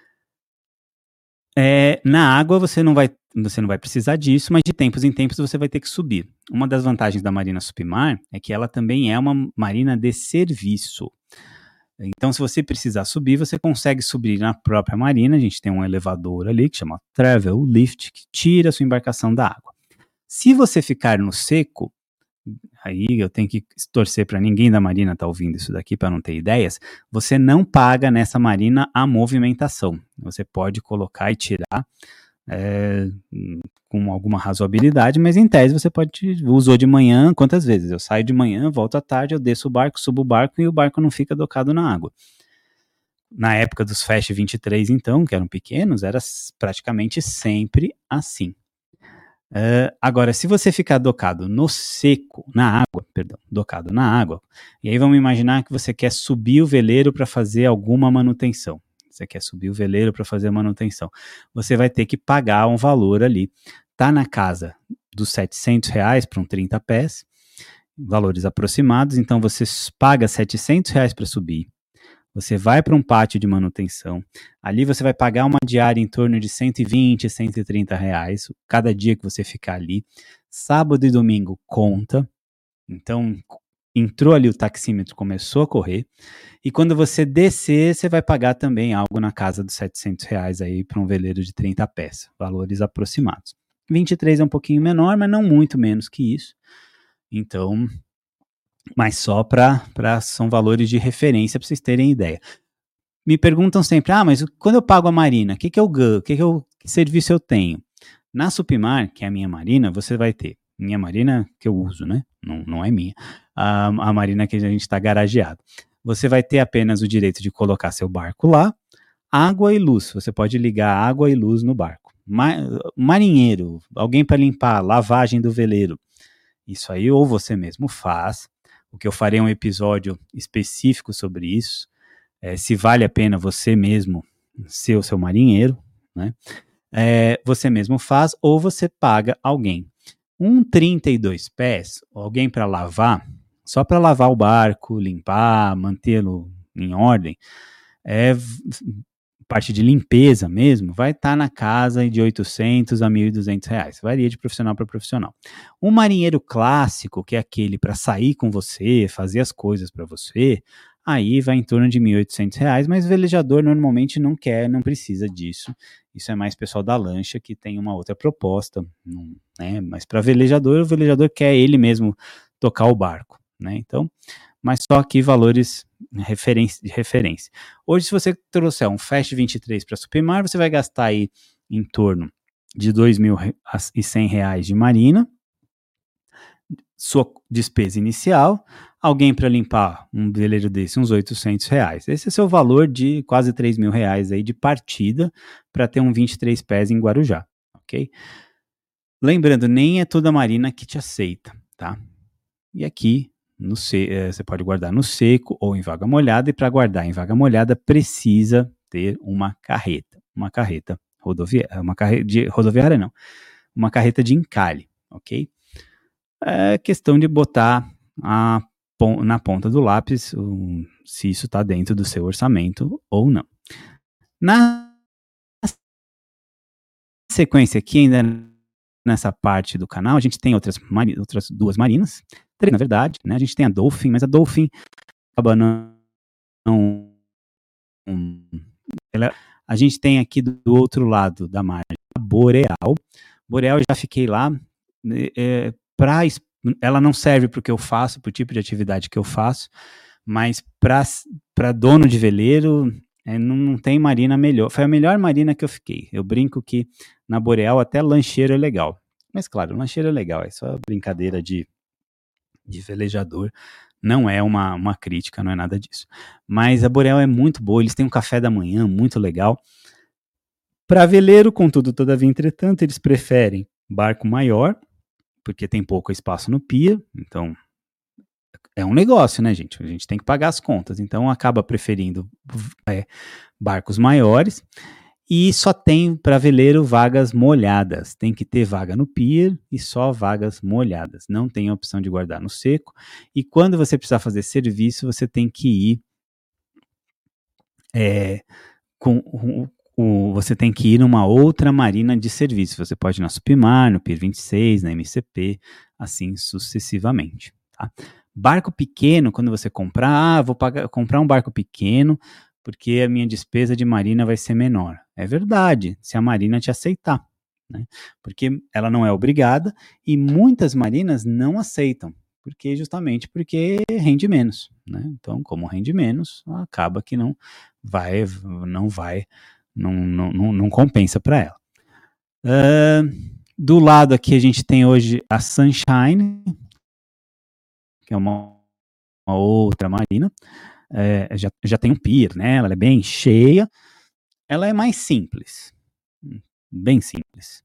Na água você não vai precisar disso, mas de tempos em tempos você vai ter que subir. Uma das vantagens da Marina Submar é que ela também é uma marina de serviço. Então, se você precisar subir, você consegue subir na própria marina. A gente tem um elevador ali que chama Travel Lift, que tira a sua embarcação da água. Se você ficar no seco, aí eu tenho que torcer para ninguém da marina estar ouvindo isso daqui para não ter ideias, você não paga nessa marina a movimentação. Você pode colocar e tirar com alguma razoabilidade, mas em tese você usou de manhã quantas vezes? Eu saio de manhã, volto à tarde, eu desço o barco, subo o barco e o barco não fica docado na água. Na época dos Fast 23, então, que eram pequenos, era praticamente sempre assim. Agora, se você ficar docado no seco, docado na água, e aí vamos imaginar que você quer subir o veleiro para fazer alguma manutenção. Você vai ter que pagar um valor ali. Tá na casa dos R$700 para um 30 pés, valores aproximados, então você paga R$700 para subir. Você vai para um pátio de manutenção, ali você vai pagar uma diária em torno de R$120, R$130, cada dia que você ficar ali. Sábado e domingo conta, então entrou ali o taxímetro, começou a correr, e quando você descer, você vai pagar também algo na casa dos R$700 aí para um veleiro de 30 pés, valores aproximados. 23 é um pouquinho menor, mas não muito menos que isso, então... mas só são valores de referência para vocês terem ideia. Me perguntam sempre, mas quando eu pago a marina, que eu ganho? Que serviço eu tenho? Na Supimar, que é a minha marina, você vai ter, minha marina que eu uso, né? Não é minha, a marina que a gente está garageado. Você vai ter apenas o direito de colocar seu barco lá, água e luz, você pode ligar água e luz no barco. Marinheiro, alguém para limpar, lavagem do veleiro, isso aí ou você mesmo faz, o que eu farei um episódio específico sobre isso, se vale a pena você mesmo ser o seu marinheiro, né? Você mesmo faz ou você paga alguém. 32 pés, alguém para lavar, só para lavar o barco, limpar, mantê-lo em ordem, parte de limpeza mesmo, vai estar na casa de R$800 a R$1.200. Varia de profissional para profissional. Um marinheiro clássico, que é aquele para sair com você, fazer as coisas para você, aí vai em torno de R$1.800, mas velejador normalmente não precisa disso. Isso é mais pessoal da lancha que tem uma outra proposta, né? Mas para velejador, o velejador quer ele mesmo tocar o barco, né? Então, mas só aqui valores de referência. Hoje, se você trouxer um Fast 23 para Supimar, você vai gastar aí em torno de R$2.100 de marina, sua despesa inicial, alguém para limpar um veleiro desse, uns R$800. Esse é seu valor de quase R$3.000 aí de partida para ter um 23 pés em Guarujá, ok? Lembrando, nem é toda marina que te aceita, tá? E aqui você pode guardar no seco ou em vaga molhada, e para guardar em vaga molhada precisa ter uma carreta rodoviária, uma carreta de encalhe, ok? É questão de botar na ponta do lápis se isso está dentro do seu orçamento ou não. Na sequência aqui, ainda nessa parte do canal, a gente tem outras duas marinas, 3 na verdade, né? A gente tem a Dolphin, mas a Dolphin acaba não a gente tem aqui do outro lado da margem a Boreal. Boreal eu já fiquei lá, ela não serve para o que eu faço, para o tipo de atividade que eu faço, mas para dono de veleiro, não tem marina melhor. Foi a melhor marina que eu fiquei. Eu brinco que na Boreal até lancheiro é legal. Mas claro, lancheiro é legal, é só brincadeira de velejador. Não é uma crítica, não é nada disso. Mas a Boreal é muito boa, eles têm um café da manhã muito legal. Para veleiro, contudo, todavia, entretanto, eles preferem barco maior, porque tem pouco espaço no pier, então é um negócio, né, gente? A gente tem que pagar as contas, então acaba preferindo barcos maiores e só tem para veleiro vagas molhadas. Tem que ter vaga no pier e só vagas molhadas. Não tem a opção de guardar no seco. E quando você precisar fazer serviço, você tem que ir você tem que ir numa outra marina de serviço. Você pode ir na Supimar, no Pier 26, na MCP, assim sucessivamente. Tá? Barco pequeno, quando você comprar, vou comprar um barco pequeno porque a minha despesa de marina vai ser menor. É verdade, se a marina te aceitar, né? Porque ela não é obrigada e muitas marinas não aceitam, justamente porque rende menos, né? Então, como rende menos, acaba que não compensa para ela. Do lado aqui a gente tem hoje a Sunshine, que é uma outra marina. Já tem um pier, né? Ela é bem cheia. Ela é mais simples. Bem simples.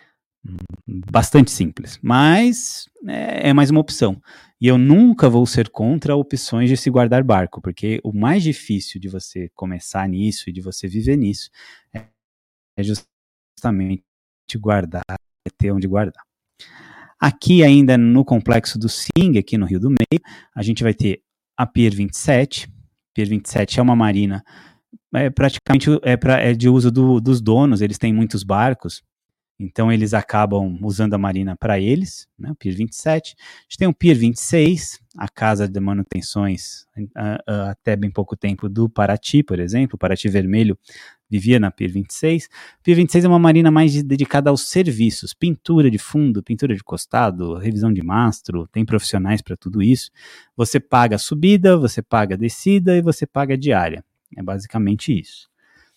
Bastante simples. Mas é mais uma opção. E eu nunca vou ser contra opções de se guardar barco, porque o mais difícil de você começar nisso e de você viver nisso é justamente guardar, ter onde guardar. Aqui ainda no complexo do Sing, aqui no Rio do Meio, a gente vai ter a Pier 27. Pier 27 é uma marina, praticamente é de uso dos donos, eles têm muitos barcos, então eles acabam usando a marina para eles, né, o Pier 27. A gente tem o Pier 26, a casa de manutenções até bem pouco tempo do Paraty, por exemplo. O Paraty Vermelho vivia na Pier 26. Pier 26 é uma marina mais dedicada aos serviços, pintura de fundo, pintura de costado, revisão de mastro, tem profissionais para tudo isso. Você paga a subida, você paga a descida e você paga a diária. É basicamente isso.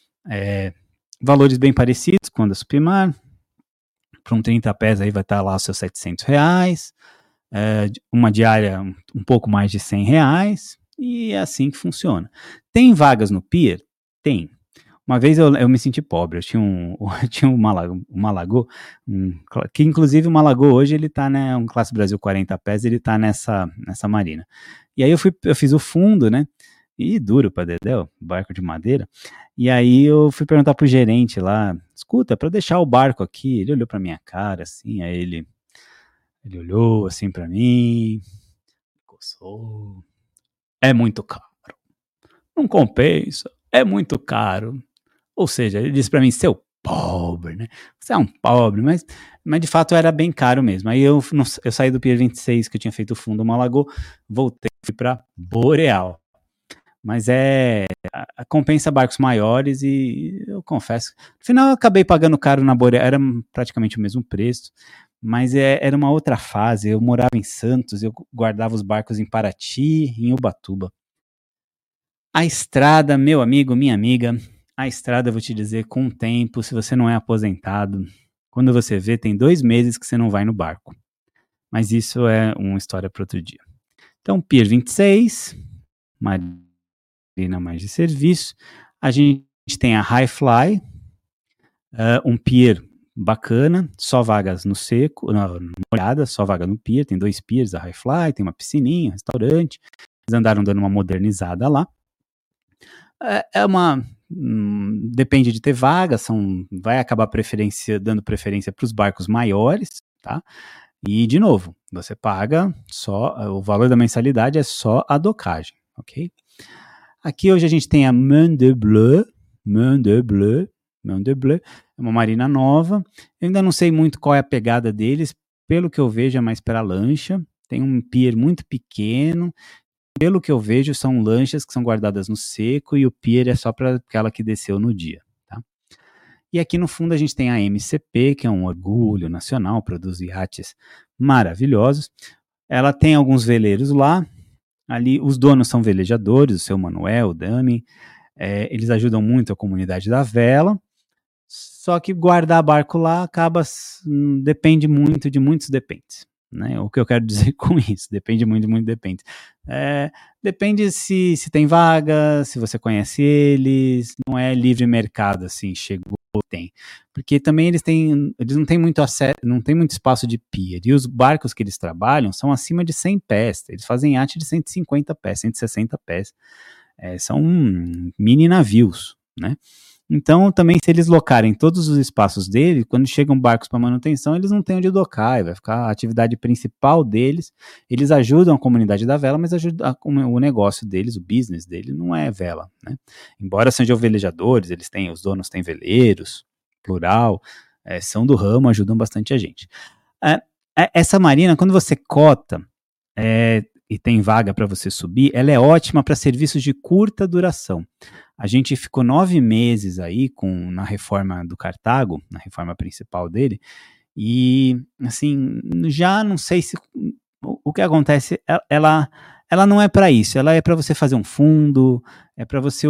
Valores bem parecidos com a da Supimar. Para um 30 pés aí vai estar lá os seus R$700, uma diária um pouco mais de R$100, e é assim que funciona. Tem vagas no pier? Tem. Uma vez eu me senti pobre, eu tinha uma lagoa, que inclusive uma lagoa hoje ele tá, né, um Classe Brasil 40 pés, ele tá nessa marina. E aí eu fiz o fundo, né, e duro pra dedéu, barco de madeira, e aí eu fui perguntar pro gerente lá, escuta, pra deixar o barco aqui, ele olhou pra minha cara, assim, aí ele olhou assim pra mim, coçou, é muito caro, não compensa, é muito caro. Ou seja, ele disse pra mim, seu pobre, né? Você é um pobre, mas de fato era bem caro mesmo. Aí eu saí do Pier 26, que eu tinha feito o fundo uma lagoa, voltei e fui pra Boreal. Mas compensa barcos maiores e eu confesso, no final eu acabei pagando caro na Boreal, era praticamente o mesmo preço, mas era uma outra fase. Eu morava em Santos, eu guardava os barcos em Paraty, em Ubatuba. A estrada, meu amigo, minha amiga, a estrada, eu vou te dizer, com o tempo, se você não é aposentado, quando você vê, tem 2 meses que você não vai no barco. Mas isso é uma história para outro dia. Então, Pier 26, marina mais de serviço. A gente tem a High Fly, um pier bacana, só vagas no seco, molhada, só vaga no pier. Tem 2 piers da High Fly, tem uma piscininha, um restaurante. Eles andaram dando uma modernizada lá. Depende de ter vaga, vai acabar dando preferência para os barcos maiores, tá? E, de novo, você paga o valor da mensalidade é só a docagem, ok? Aqui hoje a gente tem a Main de Bleu, Main de Bleu, é uma marina nova. Eu ainda não sei muito qual é a pegada deles, pelo que eu vejo é mais para lancha, tem um pier muito pequeno, pelo que eu vejo são lanchas que são guardadas no seco e o pier é só para aquela que desceu no dia, tá? E aqui no fundo a gente tem a MCP, que é um orgulho nacional, produz iates maravilhosos. Ela tem alguns veleiros lá, ali os donos são velejadores, o seu Manuel, o Dami, eles ajudam muito a comunidade da vela, só que guardar barco lá depende muito de muitos dependentes. Né? O que eu quero dizer com isso, depende muito de muitos dependentes. Depende se tem vaga, se você conhece eles, não é livre mercado, assim, chegou, tem. Porque também eles não têm muito acesso, não tem muito espaço de pier, e os barcos que eles trabalham são acima de 100 pés, eles fazem iate de 150 pés, 160 pés, são mini navios, né? Então, também, se eles locarem todos os espaços dele, quando chegam barcos para manutenção, eles não têm onde docar, e vai ficar a atividade principal deles. Eles ajudam a comunidade da vela, mas o negócio deles, o business dele, não é vela, né? Embora sejam velejadores, os donos têm veleiros, plural, são do ramo, ajudam bastante a gente. Essa marina, quando você cota e tem vaga para você subir, ela é ótima para serviços de curta duração. A gente ficou 9 meses aí na reforma do Cartago, na reforma principal dele, e assim, já não sei se o que acontece, ela não é para isso, ela é para você fazer um fundo, é para você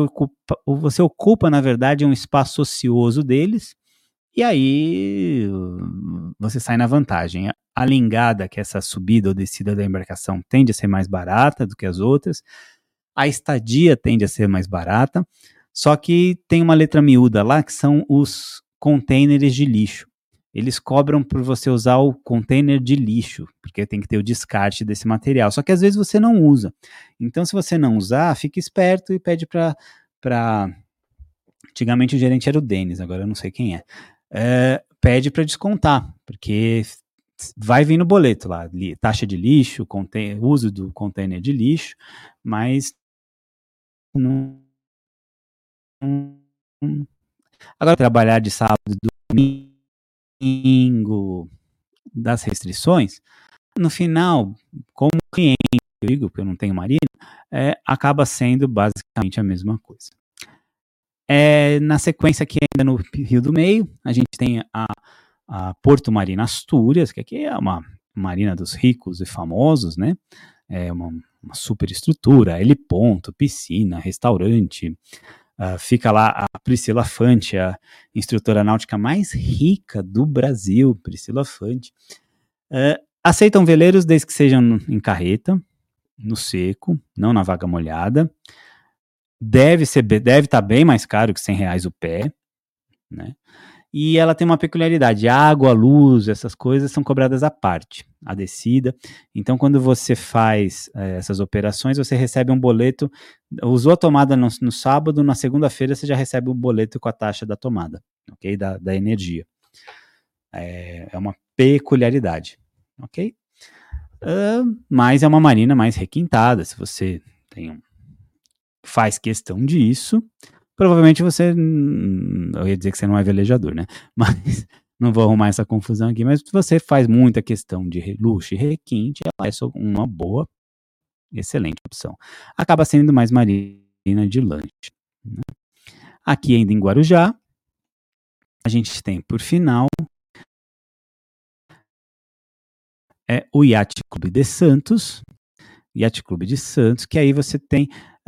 ocupa, na verdade, um espaço ocioso deles, e aí você sai na vantagem. A lingada, que é essa subida ou descida da embarcação, tende a ser mais barata do que as outras, a estadia tende a ser mais barata, só que tem uma letra miúda lá, que são os containers de lixo. Eles cobram por você usar o container de lixo, porque tem que ter o descarte desse material. Só que às vezes você não usa. Então, se você não usar, fica esperto e pede para... Antigamente o gerente era o Denis, agora eu não sei quem é. Pede para descontar, porque vai vir no boleto lá, taxa de lixo, uso do container de lixo, mas não. Agora, trabalhar de sábado e domingo, das restrições, no final, como cliente, eu digo, porque eu não tenho marina, acaba sendo basicamente a mesma coisa. Na sequência aqui, ainda no Rio do Meio, a gente tem a Porto Marina Astúrias, que aqui é uma marina dos ricos e famosos, né? É uma super estrutura, heliponto, piscina, restaurante. Fica lá a Priscila Fante, a instrutora náutica mais rica do Brasil, Priscila Fante. Aceitam veleiros desde que sejam em carreta, no seco, não na vaga molhada. Deve estar bem mais caro que R$100 o pé, né? E ela tem uma peculiaridade, água, luz, essas coisas são cobradas à parte, a descida. Então, quando você faz essas operações, você recebe um boleto, usou a tomada no sábado, na segunda-feira você já recebe o boleto com a taxa da tomada, ok? Da energia. É uma peculiaridade, ok? Mas é uma marina mais requintada, se você faz questão disso, provavelmente você, eu ia dizer que você não é velejador, né? Mas não vou arrumar essa confusão aqui, mas se você faz muita questão de luxo e requinte, ela é uma boa, excelente opção. Acaba sendo mais marina de lanche, né? Aqui ainda em Guarujá, a gente tem, por final, o Yacht Clube de Santos, que aí você tem,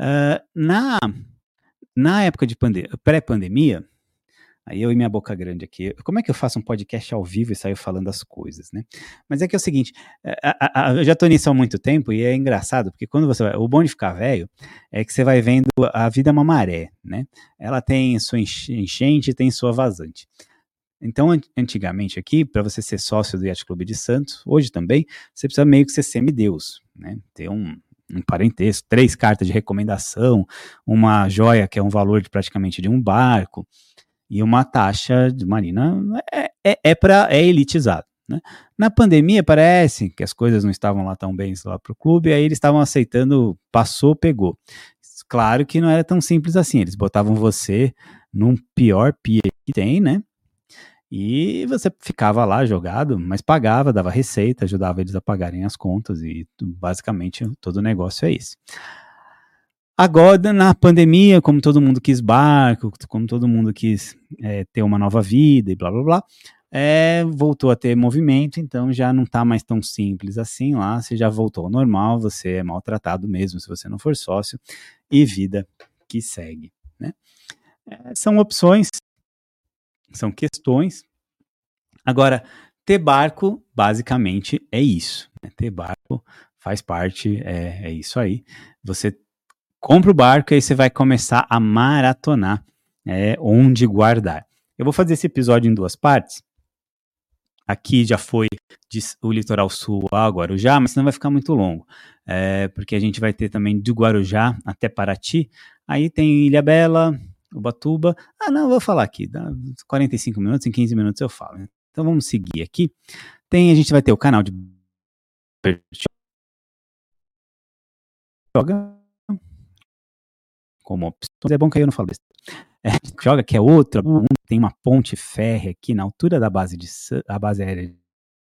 na época de pré-pandemia, aí eu e minha boca grande aqui, como é que eu faço um podcast ao vivo e saio falando as coisas, né? Mas é que é o seguinte, eu já tô nisso há muito tempo e é engraçado, porque quando o bom de ficar velho é que você vai vendo a vida é uma maré, né? Ela tem sua enchente e tem sua vazante. Então, antigamente aqui, para você ser sócio do Yacht Clube de Santos, hoje também, você precisa meio que ser semideus, né? Ter um parentesco, 3 cartas de recomendação, uma joia que é um valor de praticamente de um barco, e uma taxa de marina é elitizado, né? Na pandemia parece que as coisas não estavam lá tão bem lá para o clube, aí eles estavam aceitando, passou, pegou. Claro que não era tão simples assim, eles botavam você num pior pier que tem, né? E você ficava lá jogado, mas pagava, dava receita, ajudava eles a pagarem as contas e basicamente todo o negócio é esse. Agora, na pandemia, como todo mundo quis barco, como todo mundo quis ter uma nova vida e blá blá blá, voltou a ter movimento, então já não está mais tão simples assim lá, você já voltou ao normal, você é maltratado mesmo se você não for sócio, e vida que segue, né? São opções, são questões. Agora, ter barco, basicamente, é isso, né? Ter barco faz parte, é isso aí. Você compra o barco e aí você vai começar a maratonar onde guardar. Eu vou fazer esse episódio em 2 partes. Aqui já foi o litoral sul a Guarujá, mas senão vai ficar muito longo. Porque a gente vai ter também de Guarujá até Paraty. Aí tem Ilhabela, Ubatuba. Não, eu vou falar aqui. Dá 45 minutos, em 15 minutos eu falo. Então vamos seguir aqui. A gente vai ter o canal de Bertioga como opção. É bom que aí eu não falo isso. Joga, que é outra. Tem uma ponte férrea aqui na altura da base a base aérea de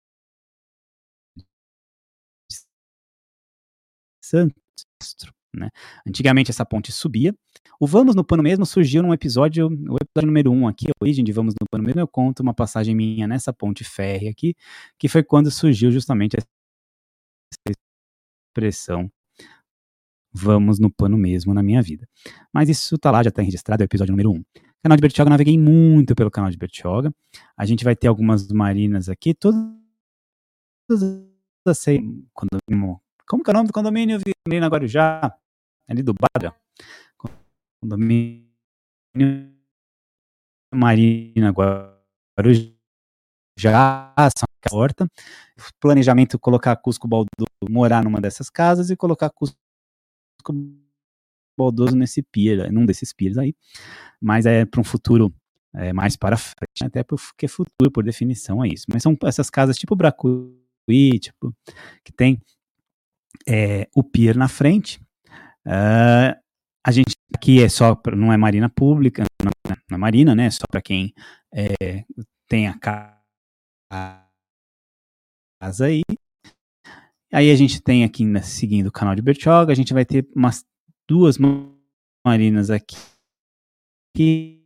Santos, né? Antigamente essa ponte subia. O Vamos no Pano Mesmo surgiu num episódio, o episódio número 1 aqui, a origem de Vamos no Pano Mesmo, eu conto uma passagem minha nessa ponte férrea aqui, que foi quando surgiu justamente essa expressão Vamos no Pano Mesmo na minha vida. Mas isso tá lá, já tá registrado, é o episódio número 1. Canal de Bertioga, naveguei muito pelo canal de Bertioga. A gente vai ter algumas marinas aqui, todas assim, condomínio. Como que é o nome do condomínio? Marina Guarujá, ali do Badra. Condomínio Marina Guarujá, São Porta. Planejamento colocar Cusco Baldoso, morar numa dessas casas e colocar Cusco Baldoso nesse pier, num desses piers aí. Mas é para um futuro mais para frente, até porque futuro, por definição, é isso. Mas são essas casas tipo Bracuí, tipo, que tem o pier na frente. A gente aqui não é marina pública, não é marina, né? Só para quem tem a casa aí. Aí a gente tem aqui, seguindo o canal de Bertioga, a gente vai ter umas 2 marinas aqui. Que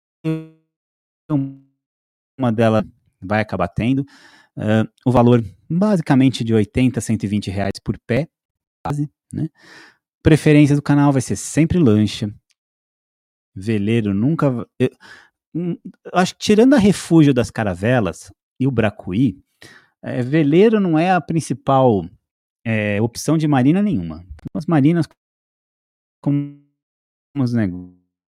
uma delas vai acabar tendo o valor basicamente de 80 a 120 reais por pé, quase, né? Preferência do canal vai ser sempre lancha. Veleiro nunca. Eu acho que tirando a Refúgio das Caravelas e o Bracuí, veleiro não é a principal opção de marina nenhuma. As marinas como os negócios,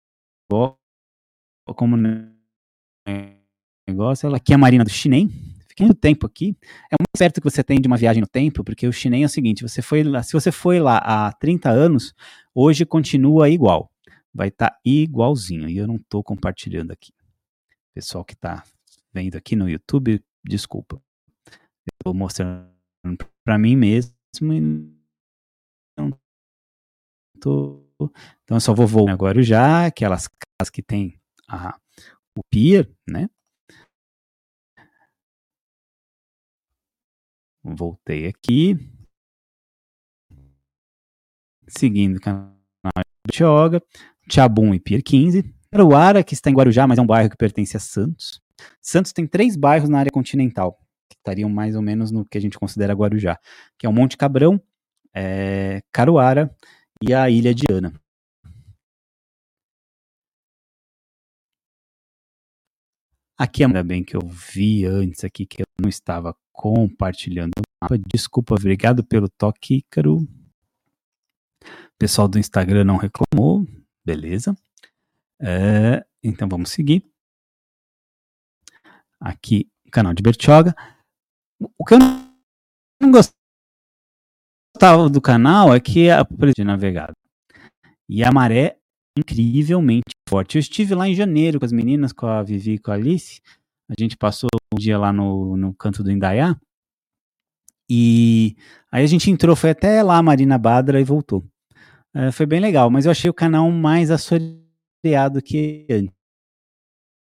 aqui é a marina do Chinem. Fiquei muito tempo aqui. É muito certo que você tem de uma viagem no tempo, porque o Chinem é o seguinte, se você foi lá há 30 anos, hoje continua igual. Vai estar igualzinho. E eu não estou compartilhando aqui. Pessoal que está vendo aqui no YouTube, desculpa. Eu estou mostrando para mim mesmo e não estou. Então eu só vou voltar agora já, aquelas casas que tem o pier, né? Voltei aqui. Seguindo o canal de Bertioga, Tchabum e Pier 15. Caruara, que está em Guarujá, mas é um bairro que pertence a Santos. Santos tem 3 bairros na área continental, que estariam mais ou menos no que a gente considera Guarujá, que é o Monte Cabrão, Caruara e a Ilha de Ana. Aqui, ainda bem que eu vi antes aqui que eu não estava compartilhando o mapa. Desculpa, obrigado pelo toque, Ícaro. O pessoal do Instagram não reclamou, beleza. Então vamos seguir. Aqui, canal de Bertioga. O que eu não gostava do canal é que a de navegado. E a maré incrivelmente forte. Eu estive lá em janeiro com as meninas, com a Vivi e com a Alice. A gente passou um dia lá no canto do Indaiá. E aí a gente entrou, foi até lá a Marina Badra e voltou. Foi bem legal, mas eu achei o canal mais assoreado que antes.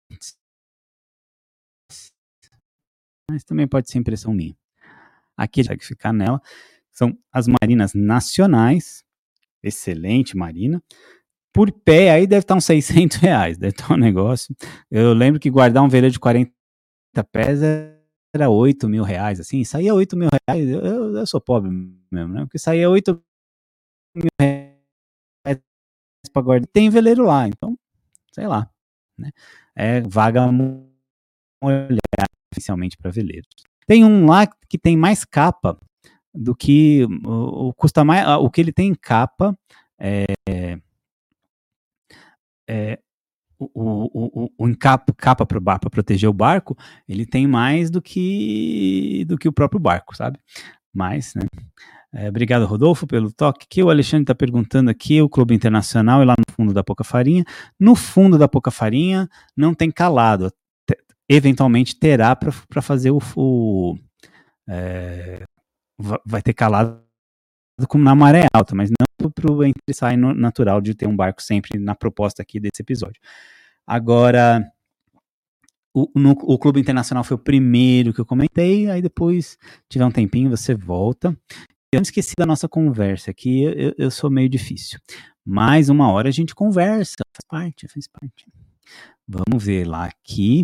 mas também pode ser impressão minha. Aqui a gente vai ficar nela. São as marinas nacionais. Excelente marina. Por pé, aí deve estar uns R$ 600. Deve estar um negócio. Eu lembro que guardar um veleiro de 40 pés era R$ 8.000, assim. Saía R$ 8.000. Eu sou pobre mesmo, né? Porque saía R$ 8.000 para guardar. Tem veleiro lá, então, sei lá. Né? É vaga molhada, oficialmente, para veleiros. Tem um lá que tem mais capa do que custa mais, o que ele tem em capa capa para proteger o barco, ele tem mais do que o próprio barco, sabe? Mas, né? Obrigado, Rodolfo, pelo toque. Que o Alexandre está perguntando aqui, o Clube Internacional é lá no fundo da Pouca Farinha. No fundo da Pouca Farinha não tem calado. Eventualmente terá para fazer vai ter calado como na maré alta, mas não para o ensaio natural de ter um barco sempre na proposta aqui desse episódio. Agora, o Clube Internacional foi o primeiro que eu comentei, aí depois, tiver um tempinho, você volta. Eu não esqueci da nossa conversa aqui, eu sou meio difícil. Mais uma hora a gente conversa, faz parte. Vamos ver lá aqui.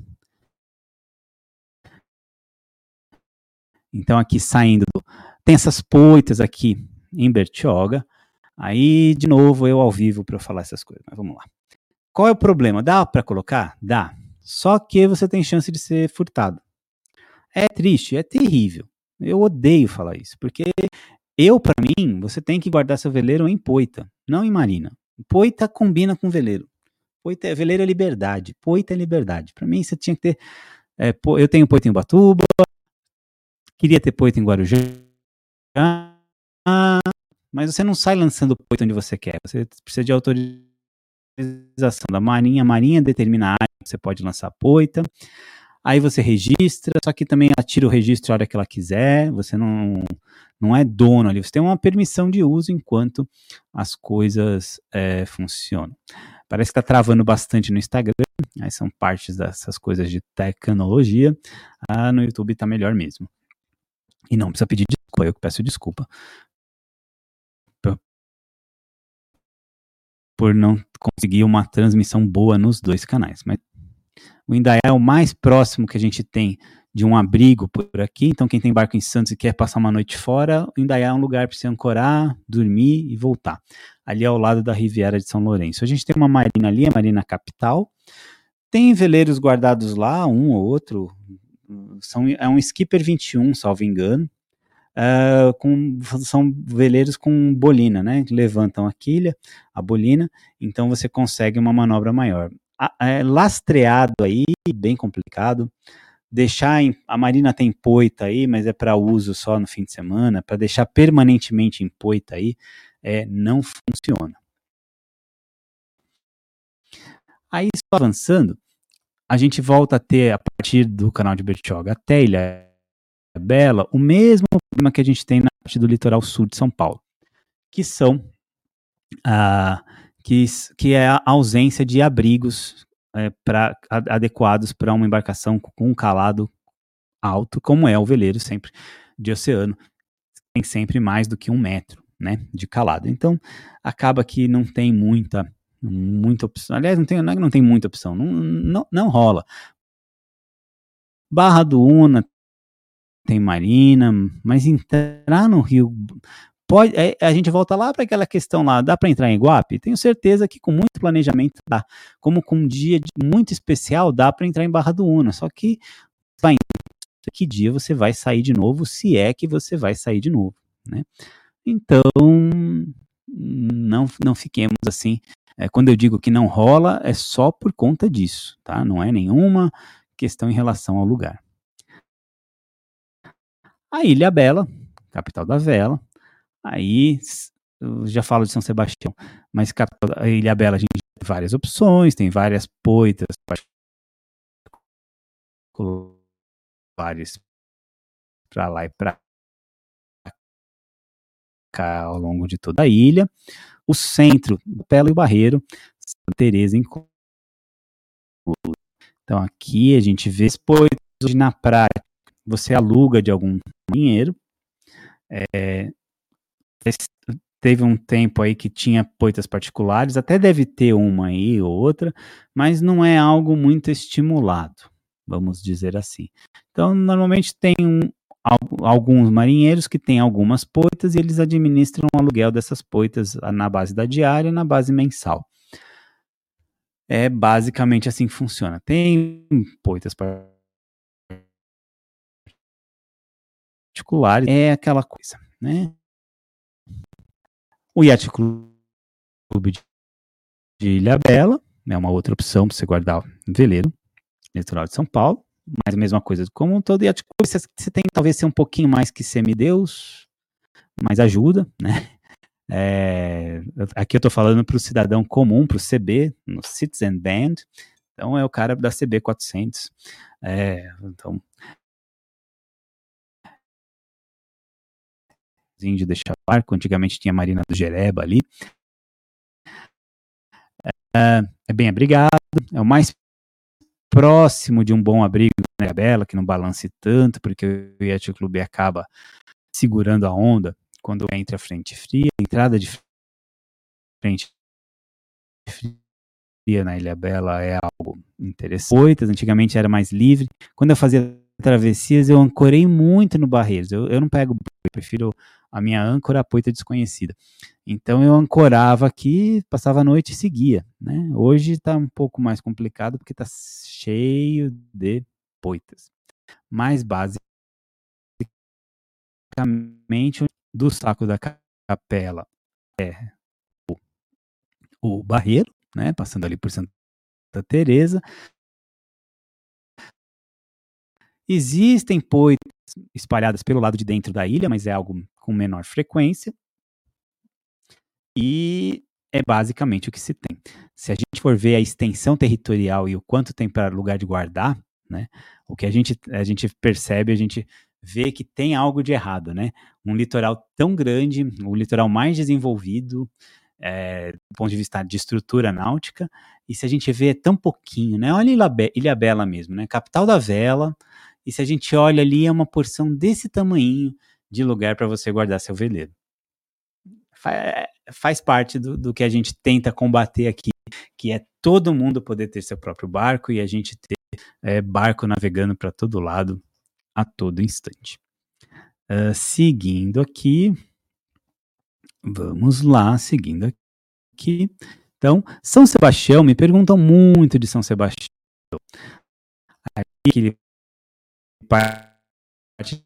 Então aqui saindo, tem essas poitas aqui em Bertioga. Aí, de novo, eu ao vivo para falar essas coisas, mas vamos lá. Qual é o problema? Dá para colocar? Dá. Só que você tem chance de ser furtado. É triste, é terrível. Eu odeio falar isso, porque para mim, você tem que guardar seu veleiro em poita, não em marina. Poita combina com veleiro. Veleiro é liberdade. Poita é liberdade. Para mim, você tinha que ter. Eu tenho poita em Ubatuba, queria ter poita em Guarujá, mas você não sai lançando poita onde você quer. Você precisa de autorização da Marinha. A Marinha determina a área que você pode lançar poita. Aí você registra, só que também ela tira o registro a hora que ela quiser. Você não é dono ali. Você tem uma permissão de uso enquanto as coisas funcionam. Parece que está travando bastante no Instagram. Aí são partes dessas coisas de tecnologia. No YouTube está melhor mesmo. E não precisa pedir desculpa, eu que peço desculpa por não conseguir uma transmissão boa nos dois canais. Mas o Indaiá é o mais próximo que a gente tem de um abrigo por aqui. Então, quem tem barco em Santos e quer passar uma noite fora, o Indaiá é um lugar para você ancorar, dormir e voltar. Ali ao lado da Riviera de São Lourenço. A gente tem uma marina ali, a Marina Capital. Tem veleiros guardados lá, um ou outro. É um Skipper 21, salvo engano. São veleiros com bolina, né? Que levantam a quilha, a bolina, então você consegue uma manobra maior. Lastreado aí, bem complicado. A marina tem poita aí, mas é para uso só no fim de semana. Para deixar permanentemente em poita aí, não funciona. Aí, só avançando, a gente volta a ter, a partir do canal de Bertioga até Ilha Bela, o mesmo problema que a gente tem na parte do litoral sul de São Paulo, que são que é a ausência de abrigos adequados para uma embarcação com um calado alto, como é o veleiro sempre de oceano, tem sempre mais do que 1 metro, né, de calado. Então, acaba que não tem muita opção. Aliás, não tem muita opção, não rola. Barra do Una tem marina, mas entrar no rio a gente volta lá para aquela questão lá, dá para entrar em Iguape? Tenho certeza que com muito planejamento dá. Como com um dia muito especial, dá para entrar em Barra do Una, só que vai que dia você vai sair de novo, se é que você vai sair de novo, né? Então, não fiquemos assim. Quando eu digo que não rola, é só por conta disso, tá? Não é nenhuma questão em relação ao lugar. A Ilha Bela, capital da vela, aí eu já falo de São Sebastião, mas a Ilha Bela a gente tem várias opções, tem várias poitas particulares para lá e para cá ao longo de toda a ilha. O centro, Bela e o Barreiro, Santa Teresa incluso. Então aqui a gente vê poitas hoje na prática. Você aluga de algum marinheiro. Teve um tempo aí que tinha poitas particulares, até deve ter uma aí ou outra, mas não é algo muito estimulado, vamos dizer assim. Então, normalmente tem alguns marinheiros que têm algumas poitas e eles administram o aluguel dessas poitas na base da diária e na base mensal. É basicamente assim que funciona. Tem poitas particulares, é aquela coisa, né? O Yacht Clube de Ilhabela é uma outra opção para você guardar veleiro, litoral de São Paulo, mas a mesma coisa. Como todo Yacht Clube, você tem que talvez ser um pouquinho mais que semideus, mas ajuda, né? Aqui eu estou falando para o cidadão comum, para o CB, no Citizen Band, então é o cara da CB 400. Então, de deixar barco, antigamente tinha a Marina do Jereba ali. É bem abrigado, é o mais próximo de um bom abrigo na Ilhabela, que não balance tanto, porque o Yacht Clube acaba segurando a onda quando entra a frente fria. A entrada de frente fria na Ilhabela é algo interessante. Antigamente era mais livre. Quando eu fazia travessias, eu ancorei muito no Barreiros. Eu não pego, eu prefiro a minha âncora, a poita desconhecida. Então eu ancorava aqui, passava a noite e seguia, né? Hoje está um pouco mais complicado porque está cheio de poitas. Mas basicamente do saco da capela é o Barreiro, né? Passando ali por Santa Teresa. Existem poitas espalhadas pelo lado de dentro da ilha, mas é algo com menor frequência. E é basicamente o que se tem. Se a gente for ver a extensão territorial e o quanto tem para lugar de guardar, né, o que a gente percebe, a gente vê que tem algo de errado, né? Um litoral tão grande, o litoral mais desenvolvido, do ponto de vista de estrutura náutica, e se a gente vê tão pouquinho, né? Olha Ilhabela mesmo, né? Capital da vela, e se a gente olha ali, é uma porção desse tamanhinho de lugar para você guardar seu veleiro. Faz parte do que a gente tenta combater aqui, que é todo mundo poder ter seu próprio barco e a gente ter barco navegando para todo lado a todo instante. Seguindo aqui, vamos lá, seguindo aqui. Então, São Sebastião, me perguntam muito de São Sebastião. Aqui, parte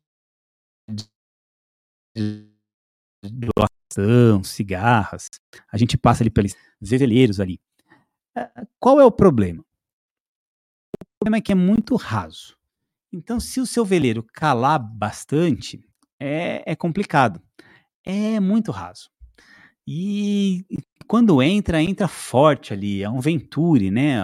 de doação, cigarras, a gente passa ali pelos veleiros ali. Qual é o problema? O problema é que é muito raso. Então, se o seu veleiro calar bastante, é complicado. É muito raso. E quando entra forte ali. É um venture, né?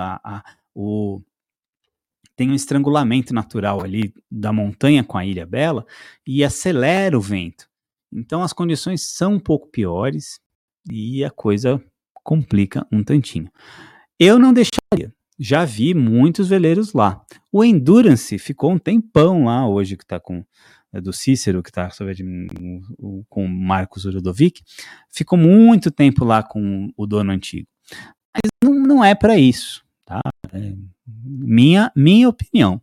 Tem um estrangulamento natural ali da montanha com a Ilha Bela e acelera o vento. Então, as condições são um pouco piores e a coisa complica um tantinho. Eu não deixaria. Já vi muitos veleiros lá. O Endurance ficou um tempão lá hoje, que está com do Cícero, que está com o Marcos Urodovic, ficou muito tempo lá com o dono antigo. Mas não é para isso, tá? Minha opinião.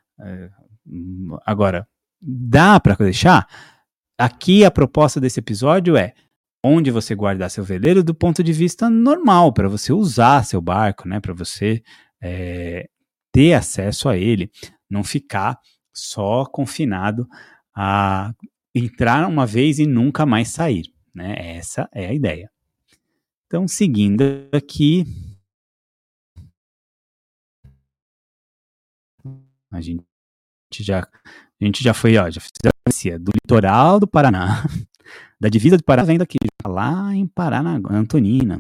Agora, dá para deixar? Aqui a proposta desse episódio é onde você guardar seu veleiro do ponto de vista normal, para você usar seu barco, né? Para você ter acesso a ele, não ficar só confinado a entrar uma vez e nunca mais sair, né? Essa é a ideia. Então, seguindo aqui, a gente já foi, ó, já fez do litoral do Paraná, da divisa do Paraná, vendo aqui, lá em Paraná, Antonina.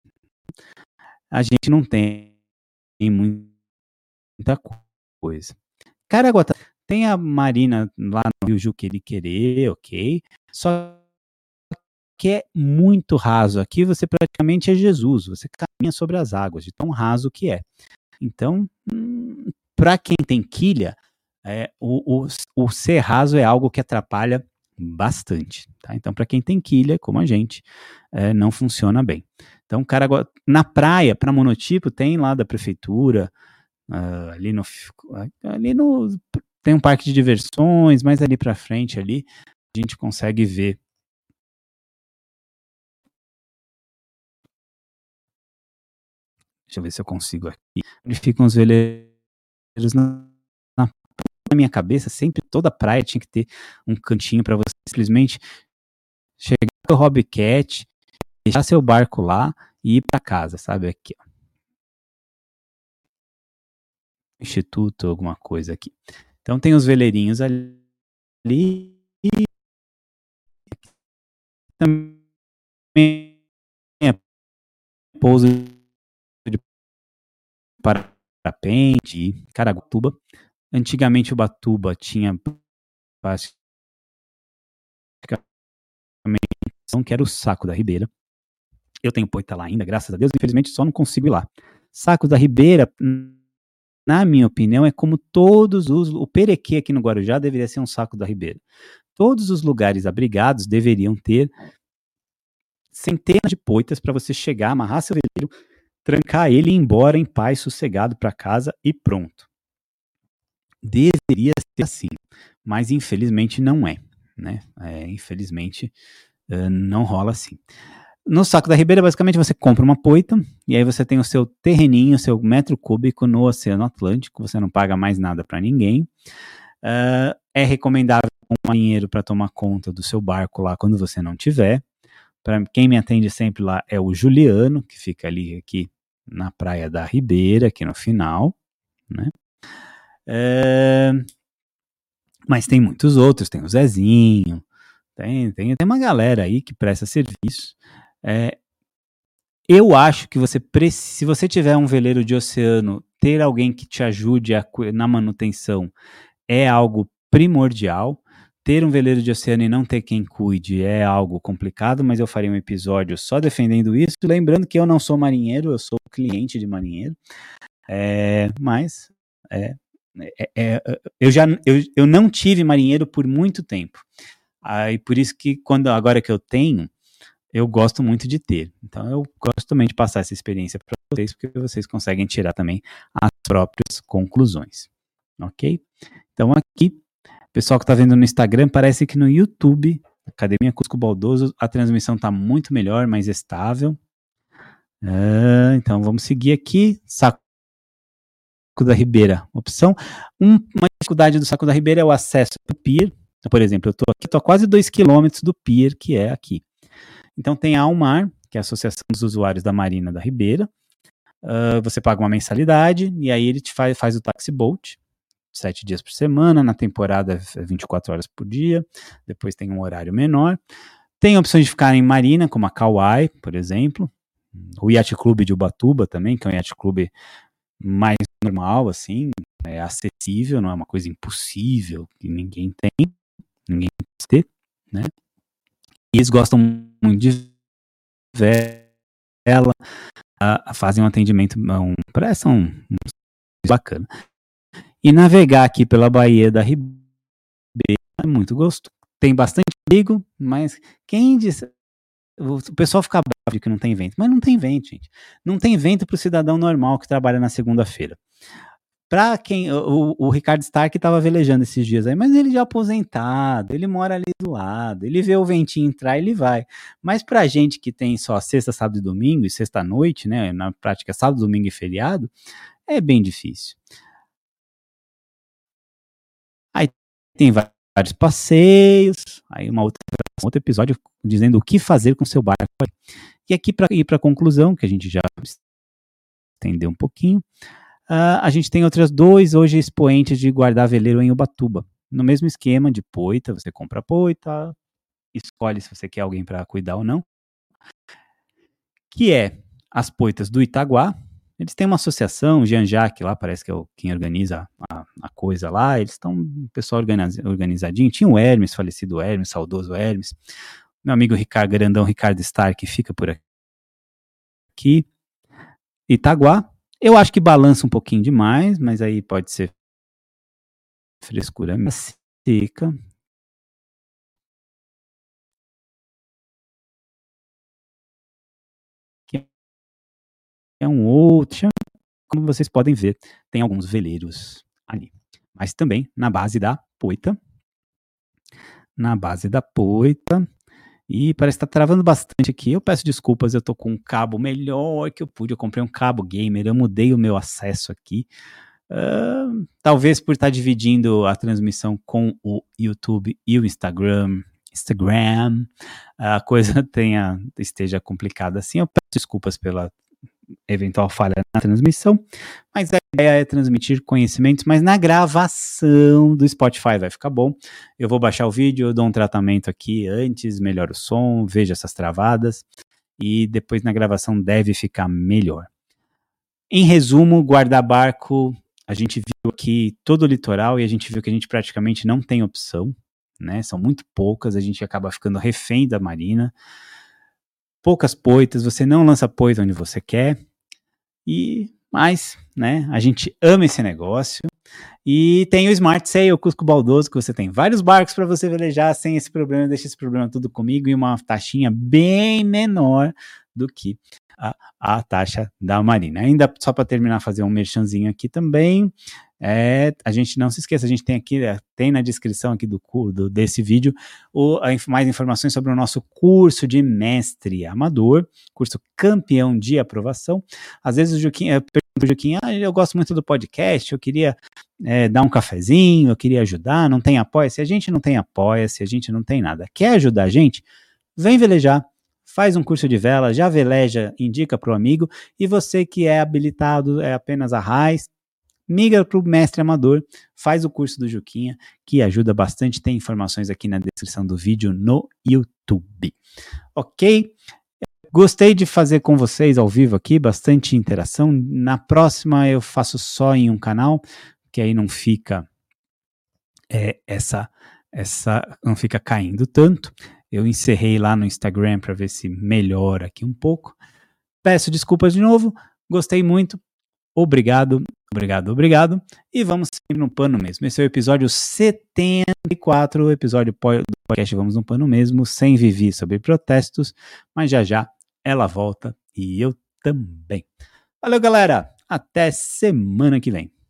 A gente não tem muita coisa. Caraguatá tem a marina lá no Rio Juqueriquerê, ok? Só que é muito raso. Aqui você praticamente é Jesus, você caminha sobre as águas, de tão raso que é. Então, para quem tem quilha, o ser raso é algo que atrapalha bastante, tá? Então, para quem tem quilha, como a gente, não funciona bem. Então, cara, na praia, para monotipo, tem lá da prefeitura, ali no tem um parque de diversões, mas ali para frente ali a gente consegue ver. Deixa eu ver se eu consigo aqui. Onde ficam os veleiros na minha cabeça, sempre toda praia tinha que ter um cantinho para você simplesmente chegar com o Hobbycat, deixar seu barco lá e ir para casa, sabe? Aqui, ó. Instituto, alguma coisa aqui. Então tem os veleirinhos ali e também é pouso de parapente e Caraguatatuba. Antigamente Ubatuba tinha basicamente que era o Saco da Ribeira. Eu tenho poita lá ainda, graças a Deus, infelizmente só não consigo ir lá. Saco da Ribeira, na minha opinião, é como todos os... O Perequê aqui no Guarujá deveria ser um Saco da Ribeira. Todos os lugares abrigados deveriam ter centenas de poitas para você chegar, amarrar seu veleiro, trancar ele e ir embora em paz, sossegado para casa e pronto. Deveria ser assim, mas infelizmente não é, né? Infelizmente não rola assim. No Saco da Ribeira, basicamente, você compra uma poita e aí você tem o seu terreninho, o seu metro cúbico no Oceano Atlântico, você não paga mais nada para ninguém. É recomendável um marinheiro para tomar conta do seu barco lá quando você não tiver. Para quem me atende sempre lá é o Juliano, que fica ali aqui na Praia da Ribeira, aqui no final, né? Mas tem muitos outros, tem o Zezinho, tem uma galera aí que presta serviço. Eu acho que se você tiver um veleiro de oceano, ter alguém que te ajude na manutenção é algo primordial. Ter um veleiro de oceano e não ter quem cuide é algo complicado, mas eu faria um episódio só defendendo isso. Lembrando que eu não sou marinheiro, eu sou cliente de marinheiro. Mas eu não tive marinheiro por muito tempo. E por isso que agora que eu tenho, eu gosto muito de ter. Então eu gosto também de passar essa experiência para vocês, porque vocês conseguem tirar também as próprias conclusões. Ok? Então aqui, pessoal que está vendo no Instagram, parece que no YouTube, Academia Cusco Baldoso, a transmissão está muito melhor, mais estável. Então vamos seguir aqui. Saco da Ribeira, opção. Uma dificuldade do Saco da Ribeira é o acesso ao pier. Então, por exemplo, eu estou a quase 2 km do pier, que é aqui. Então tem a Almar, que é a Associação dos Usuários da Marina da Ribeira. Você paga uma mensalidade e aí ele te faz o taxi boat, 7 dias por semana, na temporada 24 horas por dia, depois tem um horário menor. Tem opções de ficar em marina, como a Kauai, por exemplo. O Yacht Club de Ubatuba também, que é um yacht club mais normal, assim, é acessível, não é uma coisa impossível, que ninguém pode ter, né? E eles gostam muito de vela, fazem um atendimento, prestam um bacana. E navegar aqui pela Baía da Ribeira é muito gostoso. Tem bastante perigo, mas quem diz... O pessoal fica bravo de que não tem vento, mas não tem vento, gente. Não tem vento para o cidadão normal que trabalha na segunda-feira. Para quem... O Ricardo Stark estava velejando esses dias aí, mas ele já aposentado, ele mora ali do lado, ele vê o ventinho entrar, ele vai. Mas pra gente que tem só sexta, sábado e domingo, e sexta-noite, né, na prática sábado, domingo e feriado, é bem difícil. Aí tem vários passeios, aí outro episódio dizendo o que fazer com seu barco. E aqui para ir para a conclusão, que a gente já estendeu um pouquinho, a gente tem outras dois hoje expoentes de guardar veleiro em Ubatuba. No mesmo esquema de poita, você compra a poita, escolhe se você quer alguém para cuidar ou não, que é as poitas do Itaguá. Eles têm uma associação, o Jean-Jacques lá, parece que é quem organiza a coisa lá, eles estão, o pessoal organizadinho. Tinha o Hermes, falecido Hermes, saudoso Hermes. Meu amigo Grandão Ricardo Stark fica por aqui. Itaguá. Eu acho que balança um pouquinho demais, mas aí pode ser frescura minha. Seca. Que é um outro. Como vocês podem ver, tem alguns veleiros ali. Mas também na base da poita. Na base da poita. E parece que tá travando bastante aqui. Eu peço desculpas, eu tô com um cabo melhor que eu pude. Eu comprei um cabo gamer, eu mudei o meu acesso aqui. Talvez por estar dividindo a transmissão com o YouTube e o Instagram, a coisa esteja complicada assim. Eu peço desculpas pela eventual falha na transmissão, mas a ideia é transmitir conhecimentos, mas na gravação do Spotify vai ficar bom. Eu vou baixar o vídeo, eu dou um tratamento aqui antes, melhoro o som, vejo essas travadas, e depois na gravação deve ficar melhor. Em resumo, guarda-barco, a gente viu aqui todo o litoral e a gente viu que a gente praticamente não tem opção, né? São muito poucas, a gente acaba ficando refém da marina. Poucas poitas, você não lança poita onde você quer. Mas, né, a gente ama esse negócio. E tem o Smart Sail, o Cusco Baldoso, que você tem vários barcos para você velejar sem esse problema, deixa esse problema tudo comigo e uma taxinha bem menor do que a taxa da Marina. Ainda só para terminar, fazer um merchanzinho aqui também. A gente não se esqueça, a gente tem aqui, tem na descrição aqui desse vídeo mais informações sobre o nosso curso de mestre amador, curso campeão de aprovação. Às vezes o Juquinha pergunta, Juquinha, eu gosto muito do podcast, eu queria dar um cafezinho, eu queria ajudar, não tem apoia-se? A gente não tem apoia-se, a gente não tem nada. Quer ajudar a gente? Vem velejar. Faz um curso de vela, já veleja, indica para o amigo, e você que é habilitado, é apenas a raiz, migra para o mestre amador, faz o curso do Juquinha, que ajuda bastante, tem informações aqui na descrição do vídeo no YouTube. Ok? Gostei de fazer com vocês ao vivo aqui, bastante interação. Na próxima eu faço só em um canal, que aí não fica não fica caindo tanto. Eu encerrei lá no Instagram para ver se melhora aqui um pouco. Peço desculpas de novo, gostei muito. Obrigado. E vamos sempre no pano mesmo. Esse é o episódio 74, o episódio do podcast Vamos no Pano Mesmo, sem Vivi sobre protestos, mas já ela volta e eu também. Valeu, galera. Até semana que vem.